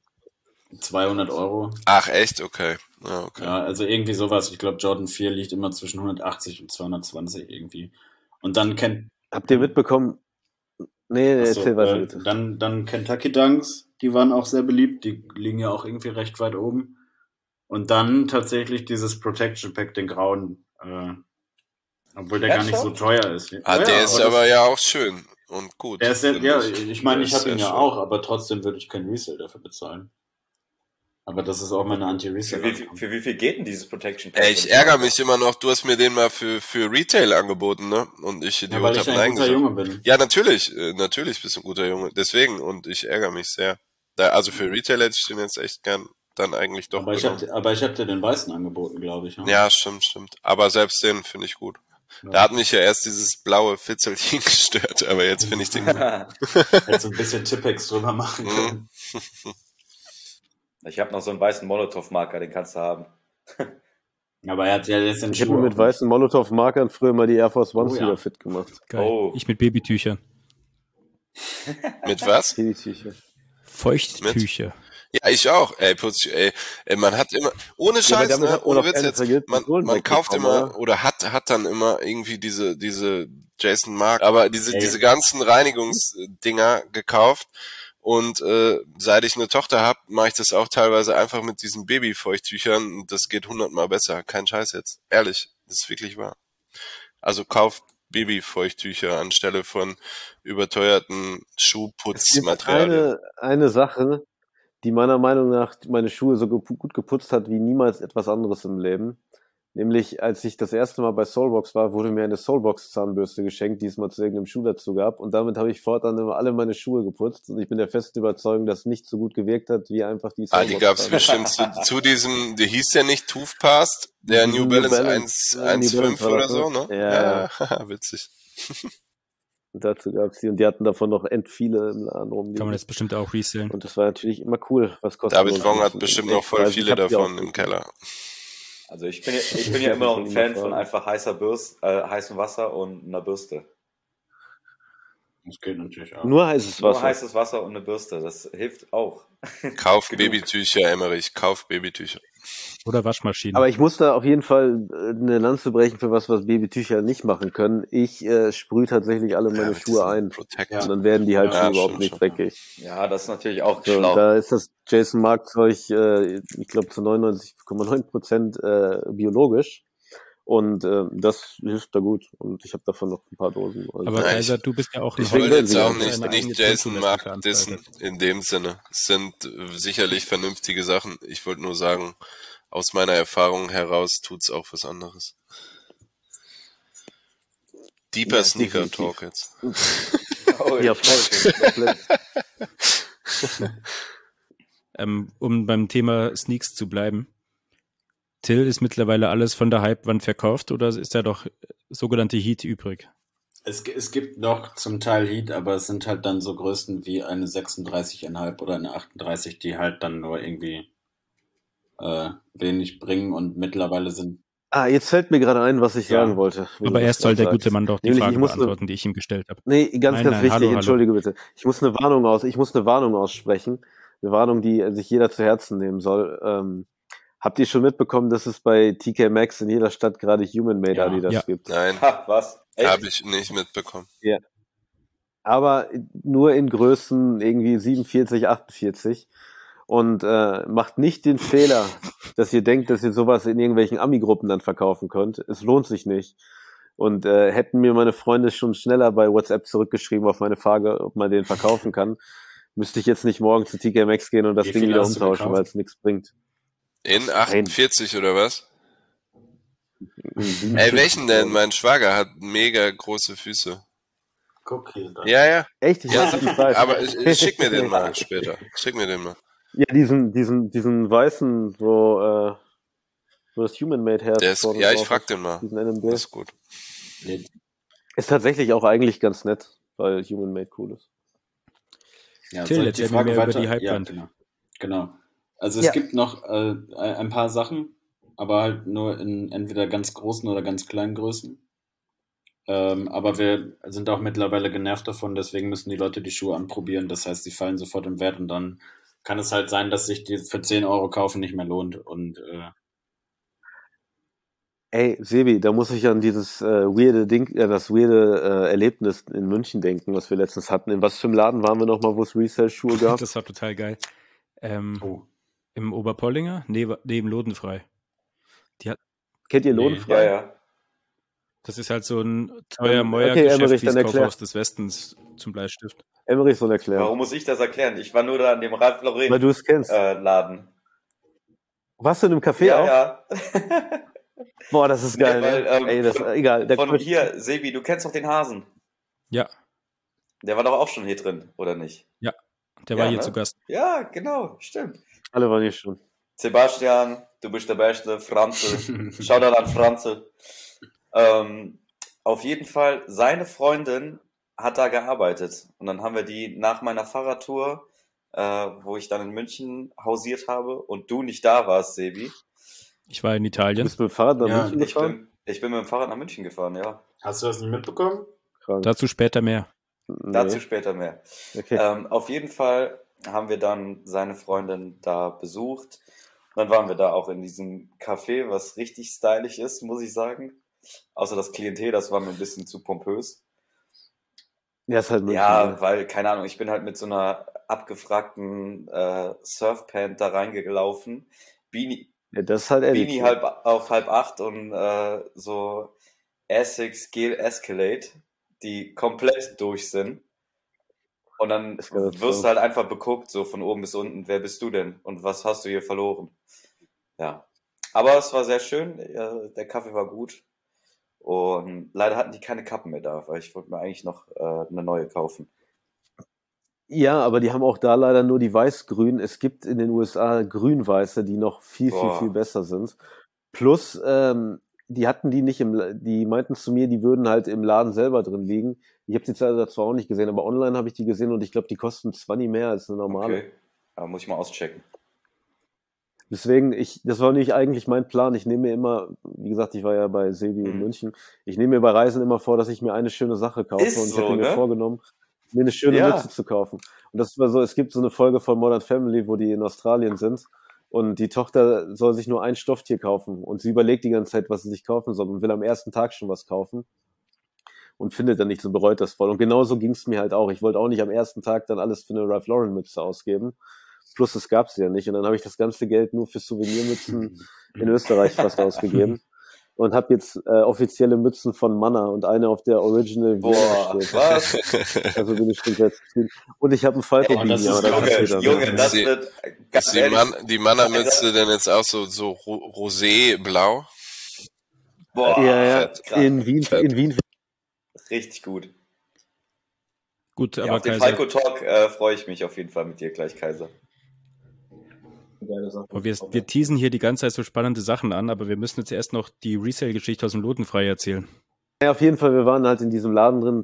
200 Euro. Ach, echt? Okay. Ja, okay. Ja, also irgendwie sowas. Ich glaube, Jordan 4 liegt immer zwischen 180 und 220 irgendwie. Und dann Habt ihr mitbekommen? Nee, erzähl weiter bitte. Dann Kentucky Dunks, die waren auch sehr beliebt, die liegen ja auch irgendwie recht weit oben. Und dann tatsächlich dieses Protection Pack, den grauen, obwohl der gar nicht so teuer ist. Der ist aber ja auch schön und gut. Der ist ich meine, ich habe ihn ja auch, aber trotzdem würde ich kein Resale dafür bezahlen. Aber das ist auch meine Anti-Resale. Für wie viel geht denn dieses Protection Pack? Ich ärgere mich immer noch, du hast mir den mal für Retail angeboten, ne? Und ich Idiot weil ich ein guter Junge bin. Ja, natürlich bist du ein guter Junge. Deswegen, und ich ärgere mich sehr. Also für Retail hätte ich den jetzt echt gern dann eigentlich doch aber ich hab dir den weißen angeboten, glaube ich. Ne? Ja, stimmt. Aber selbst den finde ich gut. Ja. Da hat mich ja erst dieses blaue Fitzelchen gestört, aber jetzt finde ich den gut. Jetzt ein bisschen Tippex drüber machen können. Ich habe noch so einen weißen Molotow-Marker, den kannst du haben. Aber er hat ja jetzt den Ich habe mir mit weißen Molotow-Markern früher mal die Air Force Ones wieder fit gemacht. Geil. Ich mit Babytüchern. Mit was? Babytücher. Feuchttücher. Ja, ich auch. Ey, man hat immer, ohne Scheiß, ne, ohne Witz jetzt, man kauft immer, oder hat dann immer irgendwie diese Jason Mark, aber diese ganzen Reinigungsdinger gekauft. Und seit ich eine Tochter habe, mache ich das auch teilweise einfach mit diesen Babyfeuchttüchern. Das geht 100-mal besser. Kein Scheiß jetzt. Ehrlich, das ist wirklich wahr. Also kauft Babyfeuchttücher anstelle von überteuerten Schuhputzmaterialien. Eine Sache, die meiner Meinung nach meine Schuhe so gut geputzt hat wie niemals etwas anderes im Leben. Nämlich, als ich das erste Mal bei Soulbox war, wurde mir eine Soulbox-Zahnbürste geschenkt, die es mal zu irgendeinem Schuh dazu gab. Und damit habe ich fortan immer alle meine Schuhe geputzt. Und ich bin der festen Überzeugung, dass es nicht so gut gewirkt hat, wie einfach die Soulbox. Die gab es bestimmt zu diesem, der hieß ja nicht Toothpaste, der New Balance 1.5 oder so, ne? Ja. Witzig. Und dazu gab es die. Und die hatten davon noch viele im Laden rum. Kann man das bestimmt auch resellen. Und das war natürlich immer cool. Was kostet David Wong hat bestimmt noch voll viele davon im Keller. Also ich bin ja immer noch ein Fan von einfach heißem Wasser und einer Bürste. Das geht natürlich auch. Nur heißes Wasser. Nur heißes Wasser und eine Bürste, das hilft auch. Kauf Babytücher, Emmerich, kauf Babytücher. Oder Waschmaschinen. Aber ich muss da auf jeden Fall eine Lanze brechen für was Babytücher nicht machen können. Ich sprühe tatsächlich alle meine Schuhe ein. Und dann werden die halt schon überhaupt nicht dreckig. Ja, das ist natürlich auch so, schlau. Da ist das Jason Mark Zeug, ich glaube zu 99,9% biologisch. Und das hilft da gut. Und ich habe davon noch ein paar Dosen. Also aber Kaiser, du bist ja auch Ich will jetzt auch nicht Jason Mark dissen in dem Sinne. Es sind sicherlich vernünftige Sachen. Ich wollte nur sagen, aus meiner Erfahrung heraus tut's auch was anderes. Deeper Sneaker definitiv. Talk jetzt. Ja, voll. Um beim Thema Sneaks zu bleiben. Till, ist mittlerweile alles von der Hypewand verkauft oder ist da doch sogenannte Heat übrig? Es gibt noch zum Teil Heat, aber es sind halt dann so Größen wie eine 36,5 oder eine 38, die halt dann nur irgendwie wenig bringen und mittlerweile sind... Jetzt fällt mir gerade ein, was ich sagen wollte. Aber erst soll der gute Mann doch die Frage beantworten, die ich ihm gestellt habe. Nee, ganz wichtig, hallo. Entschuldige bitte. Ich muss eine Warnung aussprechen. Eine Warnung, die sich jeder zu Herzen nehmen soll. Habt ihr schon mitbekommen, dass es bei TK Maxx in jeder Stadt gerade Human-Made Adidas gibt? Nein. Was? Habe ich nicht mitbekommen. Ja. Aber nur in Größen irgendwie 47, 48. Und macht nicht den Fehler, dass ihr denkt, dass ihr sowas in irgendwelchen Ami-Gruppen dann verkaufen könnt. Es lohnt sich nicht. Und hätten mir meine Freunde schon schneller bei WhatsApp zurückgeschrieben auf meine Frage, ob man den verkaufen kann, müsste ich jetzt nicht morgen zu TK Maxx gehen und das Ding wieder umtauschen, weil es nichts bringt. In 48 oder was? Ey, welchen denn? Mein Schwager hat mega große Füße. Guck hier da. Ja. Echt? Ich ja, aber ich schick mir den mal später. Schick mir den mal. Ja, diesen weißen, wo das Human-Made Herz. Ja, ich frag den mal. Das ist gut. Ist tatsächlich auch eigentlich ganz nett, weil Human-Made cool ist. Ja, Till, jetzt die Frage weiter. Über die Hypewand. Ja, genau. Also es gibt noch ein paar Sachen, aber halt nur in entweder ganz großen oder ganz kleinen Größen. Aber wir sind auch mittlerweile genervt davon, deswegen müssen die Leute die Schuhe anprobieren. Das heißt, die fallen sofort im Wert und dann kann es halt sein, dass sich die für 10 Euro kaufen nicht mehr lohnt. Und Ey, Sebi, da muss ich an dieses weirde Erlebnis in München denken, was wir letztens hatten. In was für einem Laden waren wir nochmal, wo es Resell-Schuhe gab? Das war total geil. Im Oberpollinger, neben Lodenfrei. Kennt ihr Lodenfrei? Ja. Das ist halt so ein teuer Geschäft wie das Kaufhaus des Westens zum Bleistift. Emmerich soll erklären. Warum muss ich das erklären? Ich war nur da an dem Ralph Lauren weil du es kennst. Laden. Warst du in einem Café auch? Ja. Boah, das ist geil. Weil, Ey, das egal. Hier, Sebi, du kennst doch den Hasen. Ja. Der war doch auch schon hier drin, oder nicht? Ja, der war hier zu Gast. Ja, genau, stimmt. Alle waren hier schon. Sebastian, du bist der Beste. Franzl. Shoutout an Franzl. Auf jeden Fall, seine Freundin hat da gearbeitet. Und dann haben wir die nach meiner Fahrradtour, wo ich dann in München hausiert habe und du nicht da warst, Sebi. Ich war in Italien. Du bist mit dem Fahrrad nach München gefahren? Ich bin mit dem Fahrrad nach München gefahren, ja. Hast du das nicht mitbekommen? Krank. Dazu später mehr. Nee. Dazu später mehr. Okay. Auf jeden Fall haben wir dann seine Freundin da besucht. Dann waren wir da auch in diesem Café, was richtig stylisch ist, muss ich sagen. Außer das Klientel, das war mir ein bisschen zu pompös. Ja, ist halt München, ja, weil, keine Ahnung, ich bin halt mit so einer abgefragten Surfpant da reingelaufen. Beanie, ja, das ist halt ehrlich. Beanie auf 7:30 und so Essex Gel Escalade, die komplett durch sind. Und dann wirst du halt einfach beguckt, so von oben bis unten, wer bist du denn und was hast du hier verloren? Ja, aber es war sehr schön, der Kaffee war gut und leider hatten die keine Kappen mehr da, weil ich wollte mir eigentlich noch eine neue kaufen. Ja, aber die haben auch da leider nur die weiß-grün. Es gibt in den USA grün-weiße, die noch viel besser sind. Plus, die hatten die nicht die meinten zu mir, die würden halt im Laden selber drin liegen. Ich habe die zwar auch nicht gesehen, aber online habe ich die gesehen und ich glaube, die kosten 20 mehr als eine normale. Okay, da muss ich mal auschecken. Deswegen, das war nicht eigentlich mein Plan. Ich nehme mir immer, wie gesagt, ich war ja bei Sebi in München, ich nehme mir bei Reisen immer vor, dass ich mir eine schöne Sache kaufe und ich hätte mir vorgenommen, mir eine schöne Mütze zu kaufen. Und das war so, es gibt so eine Folge von Modern Family, wo die in Australien sind und die Tochter soll sich nur ein Stofftier kaufen und sie überlegt die ganze Zeit, was sie sich kaufen soll und will am ersten Tag schon was kaufen und findet dann nicht, so bereut das voll. Und genauso ging es mir halt auch. Ich wollte auch nicht am ersten Tag dann alles für eine Ralph Lauren Mütze ausgeben. Plus, es gab sie ja nicht. Und dann habe ich das ganze Geld nur für Souvenirmützen in Österreich fast ausgegeben. und habe jetzt offizielle Mützen von Manna und eine, auf der Original Boah, steht. was? Also bin ich schon sehr zufrieden. Und ich habe einen Falco-Beanie, aber das ist wieder Junge, das wird ganz ehrlich. Die Manna-Mütze denn jetzt auch so rosé-blau? Boah, ja. In Wien. Richtig gut. Gut, Ja, aber auf den Kaiser, Falco-Talk freue ich mich auf jeden Fall mit dir gleich, Kaiser. wir teasen hier die ganze Zeit so spannende Sachen an, aber wir müssen jetzt erst noch die Resale-Geschichte aus dem Lotenfrei erzählen. Ja, auf jeden Fall, wir waren halt in diesem Laden drin,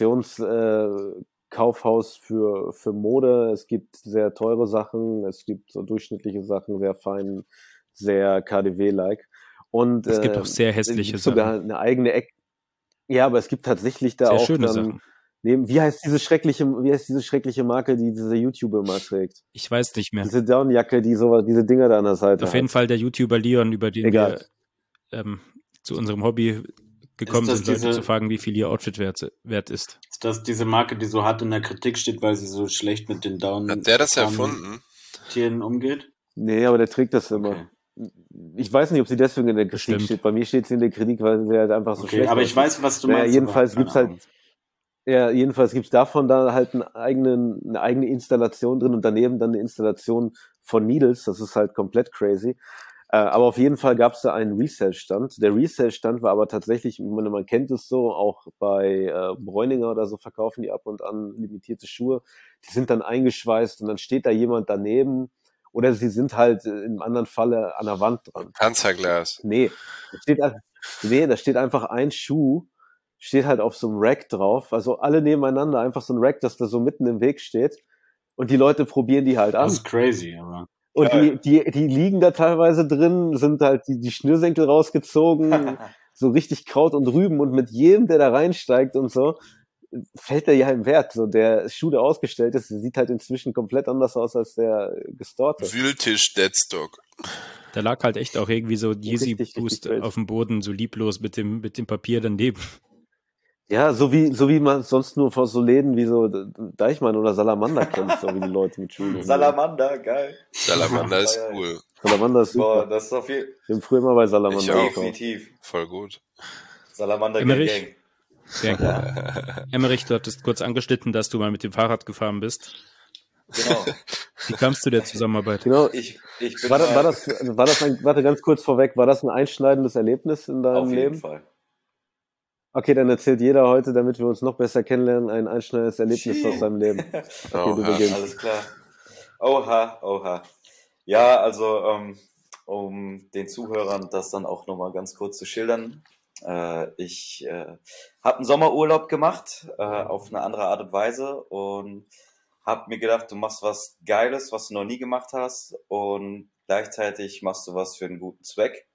Kaufhaus für Mode. Es gibt sehr teure Sachen, es gibt so durchschnittliche Sachen, sehr fein, sehr KaDeWe-like. Und es gibt auch sehr hässliche Sachen. Sogar eine eigene Ecke. Ja, aber es gibt tatsächlich da sehr auch schöne dann Sachen. Wie heißt diese schreckliche Marke, die dieser YouTuber immer trägt? Ich weiß nicht mehr. Diese Downjacke, diese Dinger da an der Seite. Auf jeden Fall der YouTuber Leon, über den wir zu unserem Hobby gekommen sind, Leute zu fragen, wie viel ihr Outfit wert ist. Ist das diese Marke, die so hart in der Kritik steht, weil sie so schlecht mit den Down Hat der das erfunden? Tieren umgeht? Nee, aber der trägt das immer. Okay. Ich weiß nicht, ob sie deswegen in der Kritik steht. Bei mir steht sie in der Kritik, weil sie halt einfach so schlecht ist. Aber ich weiß, was du meinst. Jedenfalls gibt's davon da halt eine eigene Installation drin und daneben dann eine Installation von Needles. Das ist halt komplett crazy. Aber auf jeden Fall gab's da einen Resale-Stand. Der Resale-Stand war aber tatsächlich, man kennt es so, auch bei Bräuninger oder so verkaufen die ab und an limitierte Schuhe. Die sind dann eingeschweißt und dann steht da jemand daneben. Oder sie sind halt im anderen Falle an der Wand dran. Panzerglas. Nee, da steht einfach ein Schuh, steht halt auf so einem Rack drauf. Also alle nebeneinander, einfach so ein Rack, das da so mitten im Weg steht. Und die Leute probieren die halt an. Das ist crazy, aber. Und die liegen da teilweise drin, sind halt die Schnürsenkel rausgezogen, so richtig Kraut und Rüben. Und mit jedem, der da reinsteigt und so, fällt der ja im Wert. So der Schuh, der ausgestellt ist, sieht halt inzwischen komplett anders aus als der gestorte. Wühltisch Deadstock. Da lag halt echt auch irgendwie so Yeezy Boost auf dem Boden, so lieblos mit dem Papier daneben. Ja, so wie man sonst nur vor so Läden wie so Deichmann oder Salamander kennt, so wie die Leute mit Schuhen. Salamander, geil. Salamander ist cool. Salamander ist super. Boah, das ist auf jeden Fall. Wir haben früher immer bei Salamander gekauft. Definitiv. Voll gut. Salamander Emmerich. Emmerich, du hattest kurz angeschnitten, dass du mal mit dem Fahrrad gefahren bist. Genau. Wie kamst du der Zusammenarbeit? Genau. Ich bin warte ganz kurz vorweg, war das ein einschneidendes Erlebnis in deinem Leben? Auf jeden Fall. Okay, dann erzählt jeder heute, damit wir uns noch besser kennenlernen, ein einschneidendes Erlebnis aus seinem Leben. Okay, du beginnst. Alles klar. Oha. Ja, also um den Zuhörern das dann auch nochmal ganz kurz zu schildern. Ich habe einen Sommerurlaub gemacht, auf eine andere Art und Weise, und habe mir gedacht, du machst was Geiles, was du noch nie gemacht hast, und gleichzeitig machst du was für einen guten Zweck.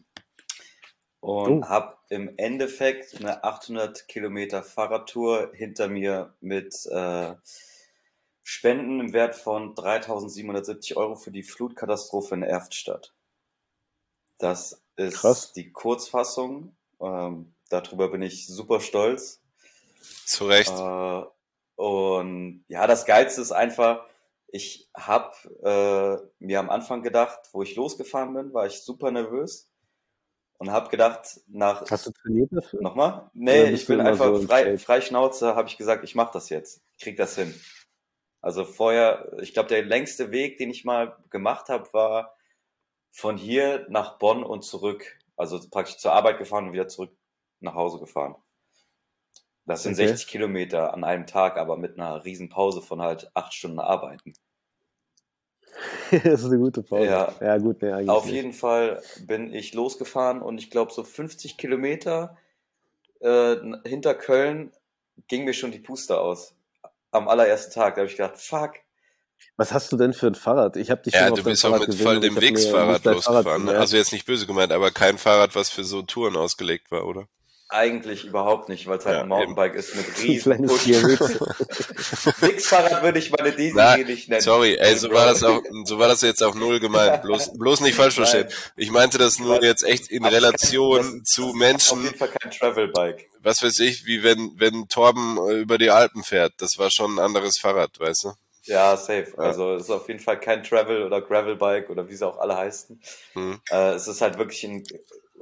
Und habe im Endeffekt eine 800 Kilometer Fahrradtour hinter mir mit Spenden im Wert von 3.770 € für die Flutkatastrophe in Erftstadt. Das ist Krass. Die Kurzfassung. Darüber bin ich super stolz. Zu Recht. Und ja, das Geilste ist einfach, ich habe mir am Anfang gedacht, wo ich losgefahren bin, war ich super nervös. Und habe gedacht, Hast du trainiert dafür? Nochmal? Nee, ich bin einfach so frei Schnauze, habe ich gesagt, ich mache das jetzt. Ich krieg das hin. Also vorher, ich glaube, der längste Weg, den ich mal gemacht habe, war von hier nach Bonn und zurück. Also praktisch zur Arbeit gefahren und wieder zurück nach Hause gefahren. Das sind 60 Kilometer an einem Tag, aber mit einer riesen Pause von halt 8 Stunden Arbeiten. Das ist eine gute Pause. Ja gut, nee, eigentlich auf nicht. jeden Fall bin ich losgefahren und ich glaube so 50 Kilometer hinter Köln ging mir schon die Puste aus. Am allerersten Tag, da habe ich gedacht, fuck. Was hast du denn für ein Fahrrad? Ich habe dich schon auf du dem bist Fahrrad auch mit gesehen, voll und dem ich hab mir Wegsfahrrad nicht dein losgefahren. Fahrrad Also jetzt nicht böse gemeint, aber kein Fahrrad, was für so Touren ausgelegt war, oder? Eigentlich überhaupt nicht, weil es halt ein Mountainbike ist mit riesen Push. Wix-Fahrrad würde ich meine Diesel nicht nennen. Sorry, so war das jetzt auch null gemeint. Bloß nicht falsch verstehen. Ich meinte das nur jetzt echt in Relation zu Menschen. Auf jeden Fall kein Travel-Bike. Was weiß ich, wie wenn Torben über die Alpen fährt. Das war schon ein anderes Fahrrad, weißt du? Ja, safe. Ja. Also es ist auf jeden Fall kein Travel- oder Gravel-Bike oder wie sie auch alle heißen. Es ist halt wirklich ein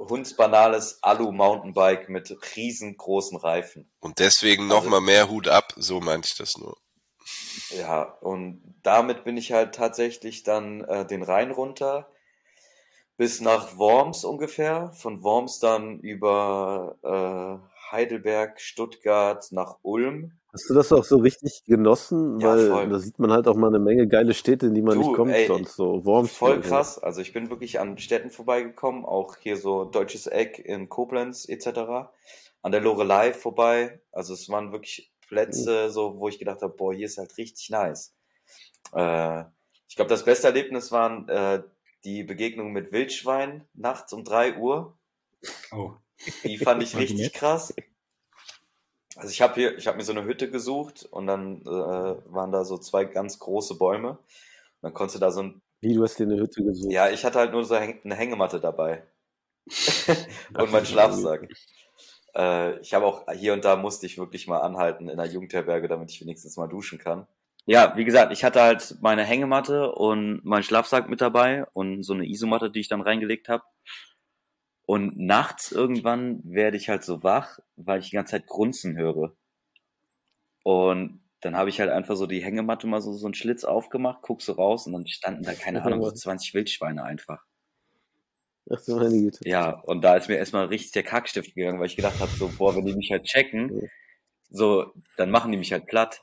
hundsbanales Alu-Mountainbike mit riesengroßen Reifen. Und deswegen nochmal mehr Hut ab, so meinte ich das nur. Ja, und damit bin ich halt tatsächlich dann den Rhein runter bis nach Worms ungefähr. Von Worms dann über Heidelberg, Stuttgart nach Ulm. Hast du das auch so richtig genossen? Ja, Weil voll. da sieht man halt auch mal eine Menge geile Städte, in die man nicht kommt, sonst so Worms. Voll krass. Also ich bin wirklich an Städten vorbeigekommen, auch hier so Deutsches Eck in Koblenz etc. An der Loreley vorbei. Also es waren wirklich Plätze, so wo ich gedacht habe, boah, hier ist halt richtig nice. Ich glaube, das beste Erlebnis waren die Begegnung mit Wildschwein nachts um 3 Uhr. Oh. Die fand ich richtig krass. Also ich hab mir so eine Hütte gesucht und dann waren da so 2 ganz große Bäume. Und dann konntest du da so ein... Wie, du hast dir eine Hütte gesucht? Ja, ich hatte halt nur so eine Hängematte dabei. Und mein Schlafsack. Ich habe auch hier und da musste ich wirklich mal anhalten in der Jugendherberge, damit ich wenigstens mal duschen kann. Ja, wie gesagt, ich hatte halt meine Hängematte und meinen Schlafsack mit dabei und so eine Isomatte, die ich dann reingelegt habe. Und nachts irgendwann werde ich halt so wach, weil ich die ganze Zeit grunzen höre. Und dann habe ich halt einfach so die Hängematte mal so einen Schlitz aufgemacht, guck so raus und dann standen da, keine Ahnung, so 20 Wildschweine einfach. Ach so, meine Güte. Ja, und da ist mir erstmal richtig der Kackstift gegangen, weil ich gedacht habe, so, boah, wenn die mich halt checken, so, dann machen die mich halt platt.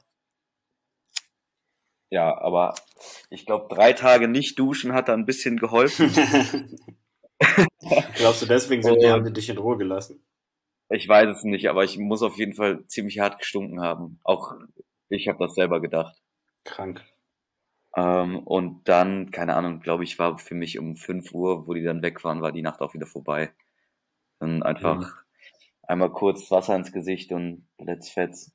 Ja, aber ich glaube, 3 Tage nicht duschen hat da ein bisschen geholfen. Glaubst du, deswegen haben die dich in Ruhe gelassen? Ich weiß es nicht, aber ich muss auf jeden Fall ziemlich hart gestunken haben. Auch ich habe das selber gedacht. Krank. Und dann, keine Ahnung, glaube ich, war für mich um 5 Uhr, wo die dann weg waren, war die Nacht auch wieder vorbei. Dann einfach einmal kurz Wasser ins Gesicht und let's fetz.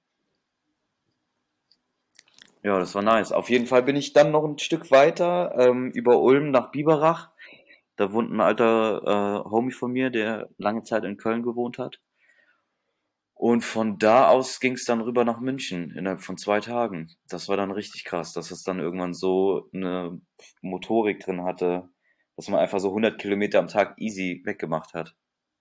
Ja, das war nice. Auf jeden Fall bin ich dann noch ein Stück weiter über Ulm nach Biberach. Da wohnt ein alter Homie von mir, der lange Zeit in Köln gewohnt hat. Und von da aus ging es dann rüber nach München innerhalb von 2 Tagen. Das war dann richtig krass, dass es dann irgendwann so eine Motorik drin hatte, dass man einfach so 100 Kilometer am Tag easy weggemacht hat.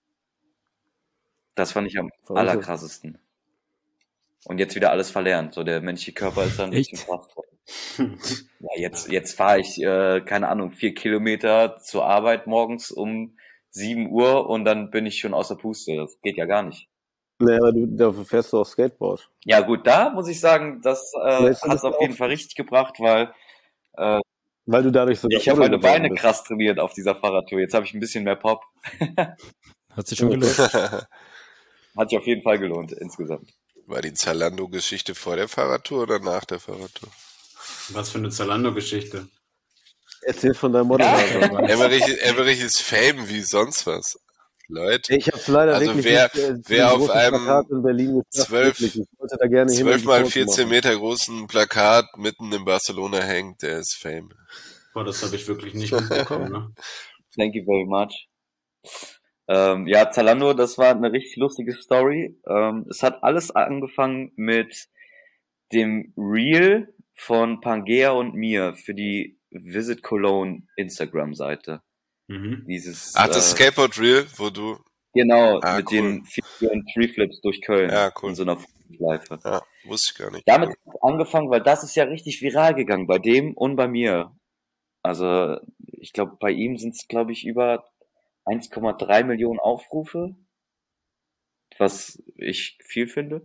Das fand ich am allerkrassesten. Und jetzt wieder alles verlernt. So, der menschliche Körper ist dann ein bisschen krass. Ja, jetzt fahre ich, keine Ahnung, 4 Kilometer zur Arbeit morgens um 7 Uhr und dann bin ich schon außer Puste. Das geht ja gar nicht. Naja, aber dafür fährst du auch Skateboard. Ja gut, da muss ich sagen, das hat es auf jeden Fall richtig gebracht, weil du dadurch sogar ich habe meine Beine krass trainiert auf dieser Fahrradtour. Jetzt habe ich ein bisschen mehr Pop. Hat sich schon gelohnt. Hat sich auf jeden Fall gelohnt insgesamt. War die Zalando-Geschichte vor der Fahrradtour oder nach der Fahrradtour? Was für eine Zalando-Geschichte? Erzähl von deinem Model. Emmerich ist Fame wie sonst was. Leute. Ich hab's leider wirklich wer auf einem Plakat in Berlin 12 mal 14 Meter großen Plakat mitten in Barcelona hängt, der ist Fame. Boah, das habe ich wirklich nicht mitbekommen, ne? Thank you very much. Ja, Zalando, das war eine richtig lustige Story. Es hat alles angefangen mit dem Reel von Pangea und mir für die Visit Cologne Instagram-Seite. Das Skateboard Reel, wo du... Genau, mit den 4 und 3 Flips durch Köln. Ja, cool. In so einer Schleife. Ja, wusste ich gar nicht. Damit hat es angefangen, weil das ist ja richtig viral gegangen, bei dem und bei mir. Also, ich glaube, bei ihm sind es, glaube ich, über 1,3 Millionen Aufrufe, was ich viel finde.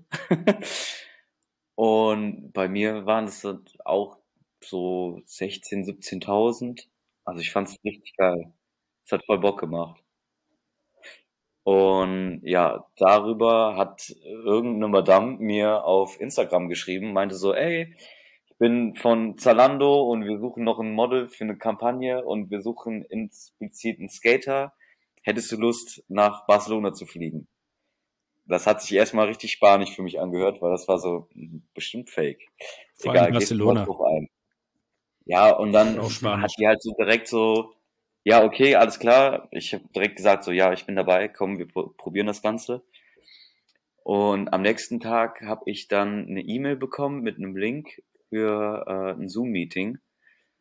Und bei mir waren es auch so 16.000, 17.000. Also ich fand es richtig geil. Es hat voll Bock gemacht. Und ja, darüber hat irgendeine Madame mir auf Instagram geschrieben, meinte so, ey, ich bin von Zalando und wir suchen noch ein Model für eine Kampagne und wir suchen explizit einen Skater. Hättest du Lust, nach Barcelona zu fliegen? Das hat sich erstmal richtig spanisch für mich angehört, weil das war so bestimmt fake. Vor allem Barcelona. Ja, und dann hat die halt so direkt so, ja, okay, alles klar. Ich habe direkt gesagt so, ja, ich bin dabei, komm, wir probieren das Ganze. Und am nächsten Tag habe ich dann eine E-Mail bekommen mit einem Link für ein Zoom-Meeting.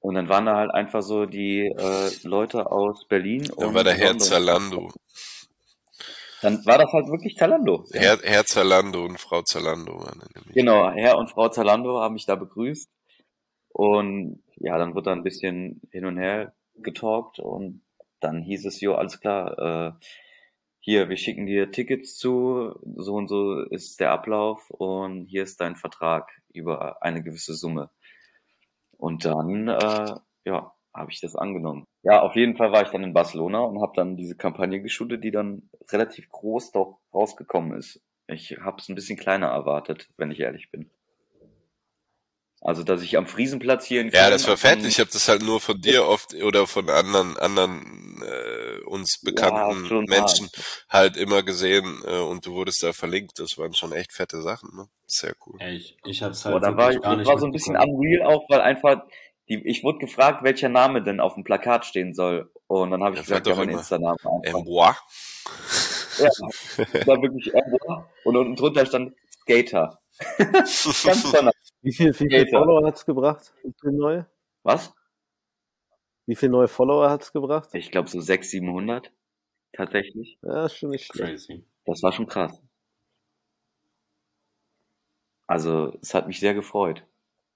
Und dann waren da halt einfach so die Leute aus Berlin Dann und war der Herr London. Zalando. Dann war das halt wirklich Zalando. Ja. Herr Zalando und Frau Zalando waren nämlich. Genau, Herr und Frau Zalando haben mich da begrüßt. Und ja, dann wird da ein bisschen hin und her getalkt und dann hieß es, jo, alles klar, hier, wir schicken dir Tickets zu, so und so ist der Ablauf und hier ist dein Vertrag über eine gewisse Summe. Und dann, ja, habe ich das angenommen. Ja, auf jeden Fall war ich dann in Barcelona und habe dann diese Kampagne geshootet, die dann relativ groß doch rausgekommen ist. Ich habe es ein bisschen kleiner erwartet, wenn ich ehrlich bin. Also, dass ich am Friesenplatz hier in Köln... Ja, das war fertig. Ich habe das halt nur von dir oft oder von anderen uns bekannten Menschen halt immer gesehen und du wurdest da verlinkt. Das waren schon echt fette Sachen, ne? Sehr cool. Ja, ich hab's halt da war so ein bisschen unreal auch, weil einfach ich wurde gefragt, welcher Name denn auf dem Plakat stehen soll. Und dann habe ich gesagt, ja, mein Insta-Name einfach. Mbois. Ja, das war wirklich Mbois. Und unten drunter stand Skater. Ganz toll. Wie viele Follower hat's gebracht? Wie viele neue? Was? Wie viele neue Follower hat's gebracht? Ich glaube so 600, 700 tatsächlich. Ja, ist schon nicht schlecht. Crazy. Das war schon krass. Also, es hat mich sehr gefreut.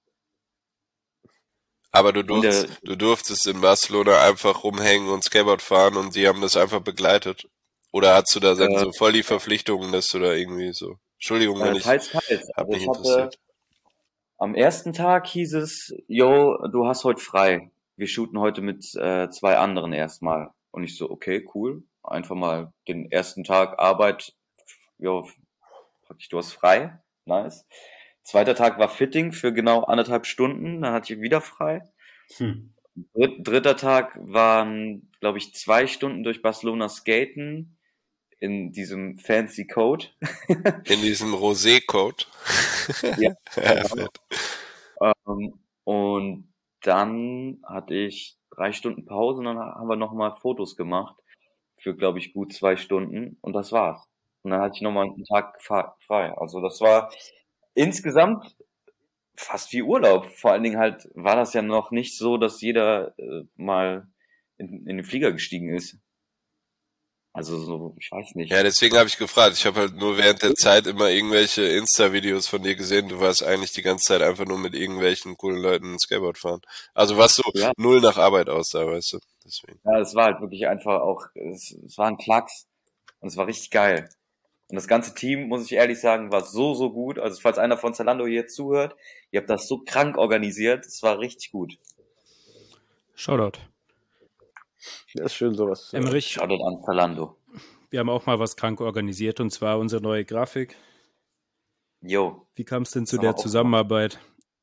Aber du durftest in Barcelona einfach rumhängen und Skateboard fahren und die haben das einfach begleitet. Oder hast du da dann so voll die Verpflichtungen, dass du da irgendwie so... Entschuldigung, wenn teils. Hab mich interessiert. Am ersten Tag hieß es, yo, du hast heute frei. Wir shooten heute mit 2 anderen erstmal. Und ich so, okay, cool. Einfach mal den ersten Tag Arbeit, jo, praktisch, du hast frei. Nice. Zweiter Tag war Fitting für genau 1,5 Stunden. Dann hatte ich wieder frei. Dritter Tag waren, glaube ich, 2 Stunden durch Barcelona skaten. In diesem fancy Code. In diesem Rosé-Code. Ja. Genau. Und dann hatte ich 3 Stunden Pause und dann haben wir nochmal Fotos gemacht. Für, glaube ich, gut 2 Stunden. Und das war's. Und dann hatte ich nochmal einen Tag frei. Also das war insgesamt fast wie Urlaub. Vor allen Dingen halt war das ja noch nicht so, dass jeder mal in den Flieger gestiegen ist. Also so, ich weiß nicht. Ja, deswegen habe ich gefragt. Ich habe halt nur während der Zeit immer irgendwelche Insta-Videos von dir gesehen. Du warst eigentlich die ganze Zeit einfach nur mit irgendwelchen coolen Leuten Skateboard fahren. Also was so null nach Arbeit aussah, weißt du. Deswegen. Ja, es war halt wirklich einfach auch, es war ein Klacks und es war richtig geil. Und das ganze Team, muss ich ehrlich sagen, war so gut. Also falls einer von Zalando hier zuhört, ihr habt das so krank organisiert. Es war richtig gut. Shoutout. Ja, ist schön sowas. Emmerich. Shoutout an Zalando. Wir haben auch mal was krank organisiert und zwar unsere neue Grafik. Jo. Wie kam es denn zu der Zusammenarbeit?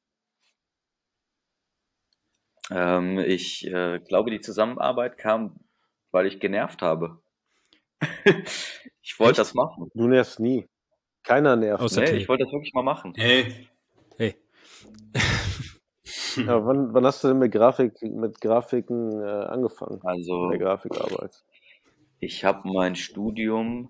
Ich glaube, die Zusammenarbeit kam, weil ich genervt habe. Ich wollte das machen. Du nervst nie. Keiner nervt. Nee, ich wollte das wirklich mal machen. Hey. Ja, wann hast du denn mit Grafiken angefangen? Also mit der Grafikarbeit. Ich habe mein Studium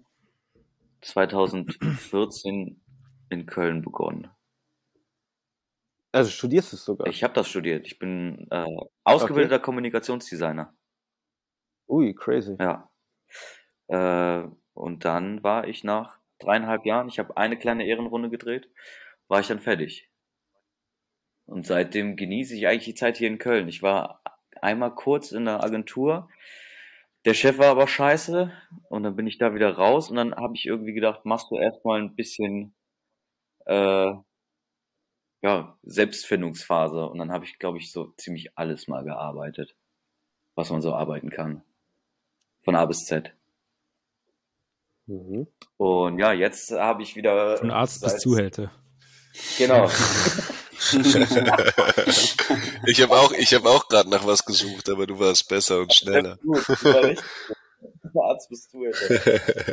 2014 in Köln begonnen. Also studierst du es sogar? Ich habe das studiert. Ich bin ausgebildeter Kommunikationsdesigner. Ui, crazy. Ja. Und dann war ich nach 3,5 Jahren, ich habe eine kleine Ehrenrunde gedreht, war ich dann fertig. Und seitdem genieße ich eigentlich die Zeit hier in Köln. Ich war einmal kurz in der Agentur, der Chef war aber scheiße und dann bin ich da wieder raus und dann habe ich irgendwie gedacht, machst du erstmal ein bisschen Selbstfindungsphase und dann habe ich, glaube ich, so ziemlich alles mal gearbeitet, was man so arbeiten kann. Von A bis Z. Mhm. Und ja, jetzt habe ich wieder... Von Arzt bis Zuhälter. Genau. Ich habe auch gerade nach was gesucht, aber du warst besser und schneller. Gut, du war richtig. Arzt bis Zuhälter.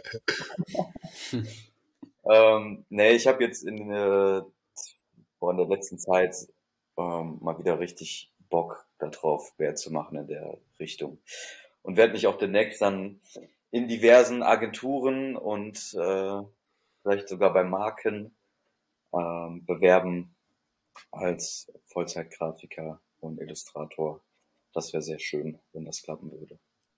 Nee, ich habe jetzt in der letzten Zeit mal wieder richtig Bock darauf, mehr zu machen in der Richtung. Und werde mich auch demnächst dann in diversen Agenturen und vielleicht sogar bei Marken bewerben als Vollzeitgrafiker und Illustrator. Das wäre sehr schön, wenn das klappen würde.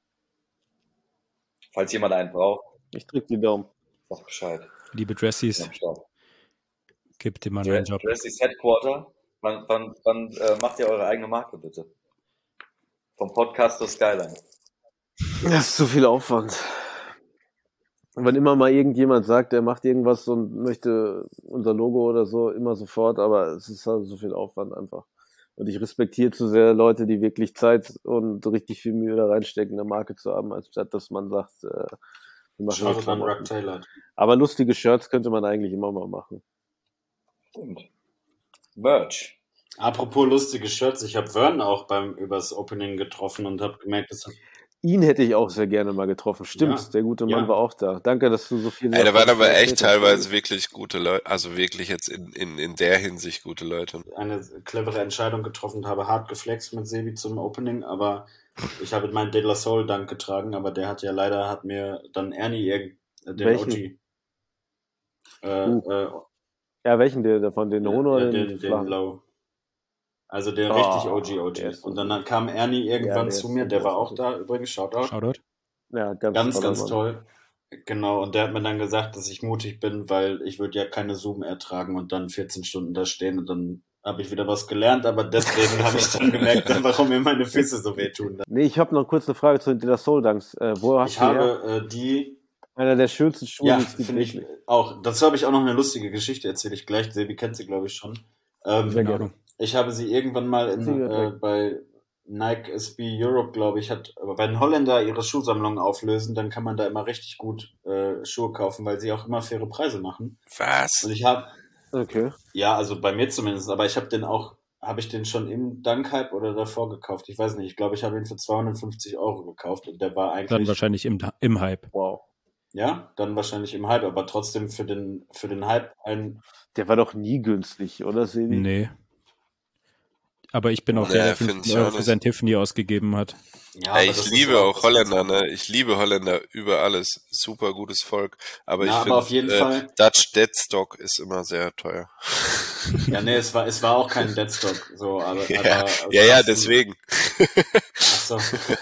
Falls jemand einen braucht. Ich drücke die Daumen. Sag Bescheid. Liebe Dressies, gebt ihm mal einen Job. Dressies Headquarter. Wann macht ihr eure eigene Marke, bitte? Vom Podcast zur Skyline. Das ist zu viel Aufwand. Und wenn immer mal irgendjemand sagt, der macht irgendwas und möchte unser Logo oder so, immer sofort, aber es ist halt so viel Aufwand einfach. Und ich respektiere zu sehr Leute, die wirklich Zeit und richtig viel Mühe da reinstecken, eine Marke zu haben, als statt dass man sagt, wir machen Schaut an Rock Taylor. Aber lustige Shirts könnte man eigentlich immer mal machen. Stimmt. Merch. Apropos lustige Shirts, ich habe Vern auch übers Opening getroffen und habe gemerkt, dass ihn hätte ich auch sehr gerne mal getroffen. Stimmt, ja, der gute Mann war auch da. Danke, dass du so viel... Da waren aber echt teilweise wirklich gute Leute, also wirklich jetzt in der Hinsicht gute Leute. Eine clevere Entscheidung getroffen und habe hart geflext mit Sebi zum Opening, aber ich habe meinen De La Soul Dank getragen, aber der hat mir dann Ernie den OG. Ja, welchen davon? Den Hohn oder den Low? Also der richtig OG. Und dann kam Ernie irgendwann zu mir, der war auch da übrigens, Shoutout. Ja, ganz toll. Genau, und der hat mir dann gesagt, dass ich mutig bin, weil ich würde ja keine Zoom ertragen und dann 14 Stunden da stehen und dann habe ich wieder was gelernt, aber deswegen habe ich dann gemerkt, warum mir meine Füße so wehtun. Nee, ich habe noch kurz eine Frage zu den De La Soul Dunks. Wo hast ich habe die... Einer der schönsten Schuhe, ja, finde ich auch. Dazu habe ich auch noch eine lustige Geschichte, erzähle ich gleich. Sebi kennt sie, glaube ich, schon. Sehr gerne. Ich habe sie irgendwann mal bei Nike SB Europe, glaube ich, wenn Holländer ihre Schuhsammlung auflösen, dann kann man da immer richtig gut Schuhe kaufen, weil sie auch immer faire Preise machen. Was? Und ich habe... Okay. Ja, also bei mir zumindest, aber ich habe den schon im Dunk-Hype oder davor gekauft. Ich weiß nicht, ich glaube, ich habe ihn für 250 € gekauft und der war eigentlich... Dann wahrscheinlich im Hype. Wow. Ja, dann wahrscheinlich im Hype, aber trotzdem für den Hype Der war doch nie günstig, oder Sebi? Nee. Aber ich bin auch der 15 € für sein Tiffany ausgegeben hat. Ja, ich liebe auch Holländer, ne? Ich liebe Holländer über alles. Super gutes Volk. Aber ich finde, auf jeden Fall Dutch Deadstock ist immer sehr teuer. Ja, nee, es war auch kein Deadstock, so, aber deswegen. Achso.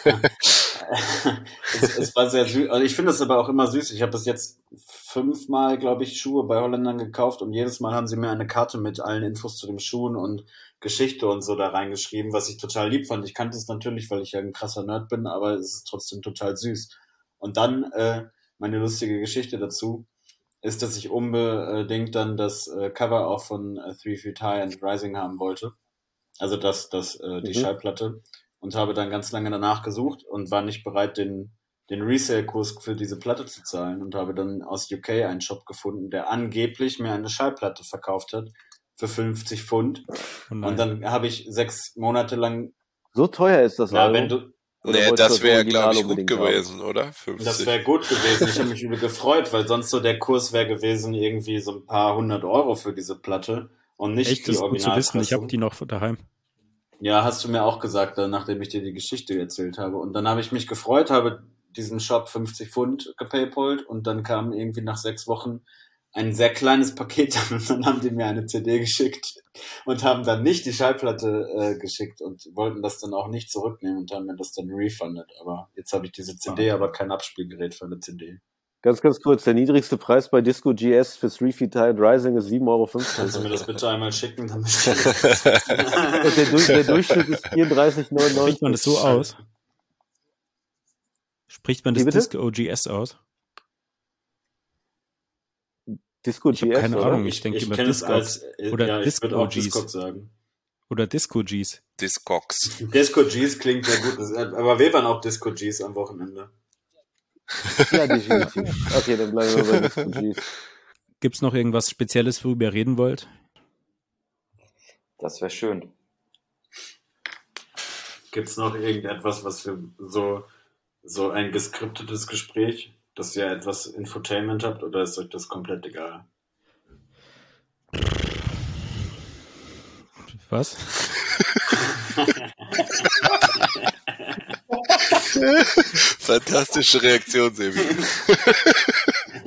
es war sehr süß. Also ich finde es aber auch immer süß. Ich habe bis jetzt 5-mal, glaube ich, Schuhe bei Holländern gekauft und jedes Mal haben sie mir eine Karte mit allen Infos zu den Schuhen und Geschichte und so da reingeschrieben, was ich total lieb fand. Ich kannte es natürlich, weil ich ja ein krasser Nerd bin, aber es ist trotzdem total süß. Und dann meine lustige Geschichte dazu ist, dass ich unbedingt dann das Cover auch von 3 Feet High and Rising haben wollte. Also die Schallplatte. Und habe dann ganz lange danach gesucht und war nicht bereit, den Resale-Kurs für diese Platte zu zahlen und habe dann aus UK einen Shop gefunden, der angeblich mir eine Schallplatte verkauft hat für 50 Pfund. Oh und dann habe ich 6 Monate lang... So teuer ist das, ja, wenn du... Nee, das wäre, glaube ich, gut gewesen, oder? 50. Das wäre gut gewesen. Ich habe mich übel gefreut, weil sonst so der Kurs wäre gewesen, irgendwie so ein paar 100 € für diese Platte und nicht echt, die Originalpressung. Echt, gut zu wissen. Ich habe die noch daheim. Ja, hast du mir auch gesagt, nachdem ich dir die Geschichte erzählt habe. Und dann habe ich mich gefreut, habe diesen Shop 50 Pfund gepaypalt und dann kam irgendwie nach 6 Wochen ein sehr kleines Paket und dann haben die mir eine CD geschickt und haben dann nicht die Schallplatte geschickt und wollten das dann auch nicht zurücknehmen und haben mir das dann refundet. Aber jetzt habe ich diese CD, aber kein Abspielgerät für eine CD. Ganz kurz, der niedrigste Preis bei Disco GS für 3 Feet High and Rising ist 7,50 €. Kannst du mir das bitte einmal schicken? Dann und der Durchschnitt ist 34,99 €. Spricht man das so aus? Spricht man das Disco GS aus? Disco GS, keine oder? Ahnung, ich denke immer Discogs. Oder ja, Disco Gs. Discogs sagen. Oder Disco Gs. Discogs. Disco Gs klingt sehr gut. Aber wir waren auch Disco Gs am Wochenende. Ja, definitiv. Okay, dann bleiben wir bei Disco Gs. Gibt's noch irgendwas Spezielles, worüber ihr reden wollt? Das wäre schön. Gibt's noch irgendetwas, was für so ein geskriptetes Gespräch, dass ihr etwas Infotainment habt, oder ist euch das komplett egal? Was? Fantastische Reaktion, Sebi.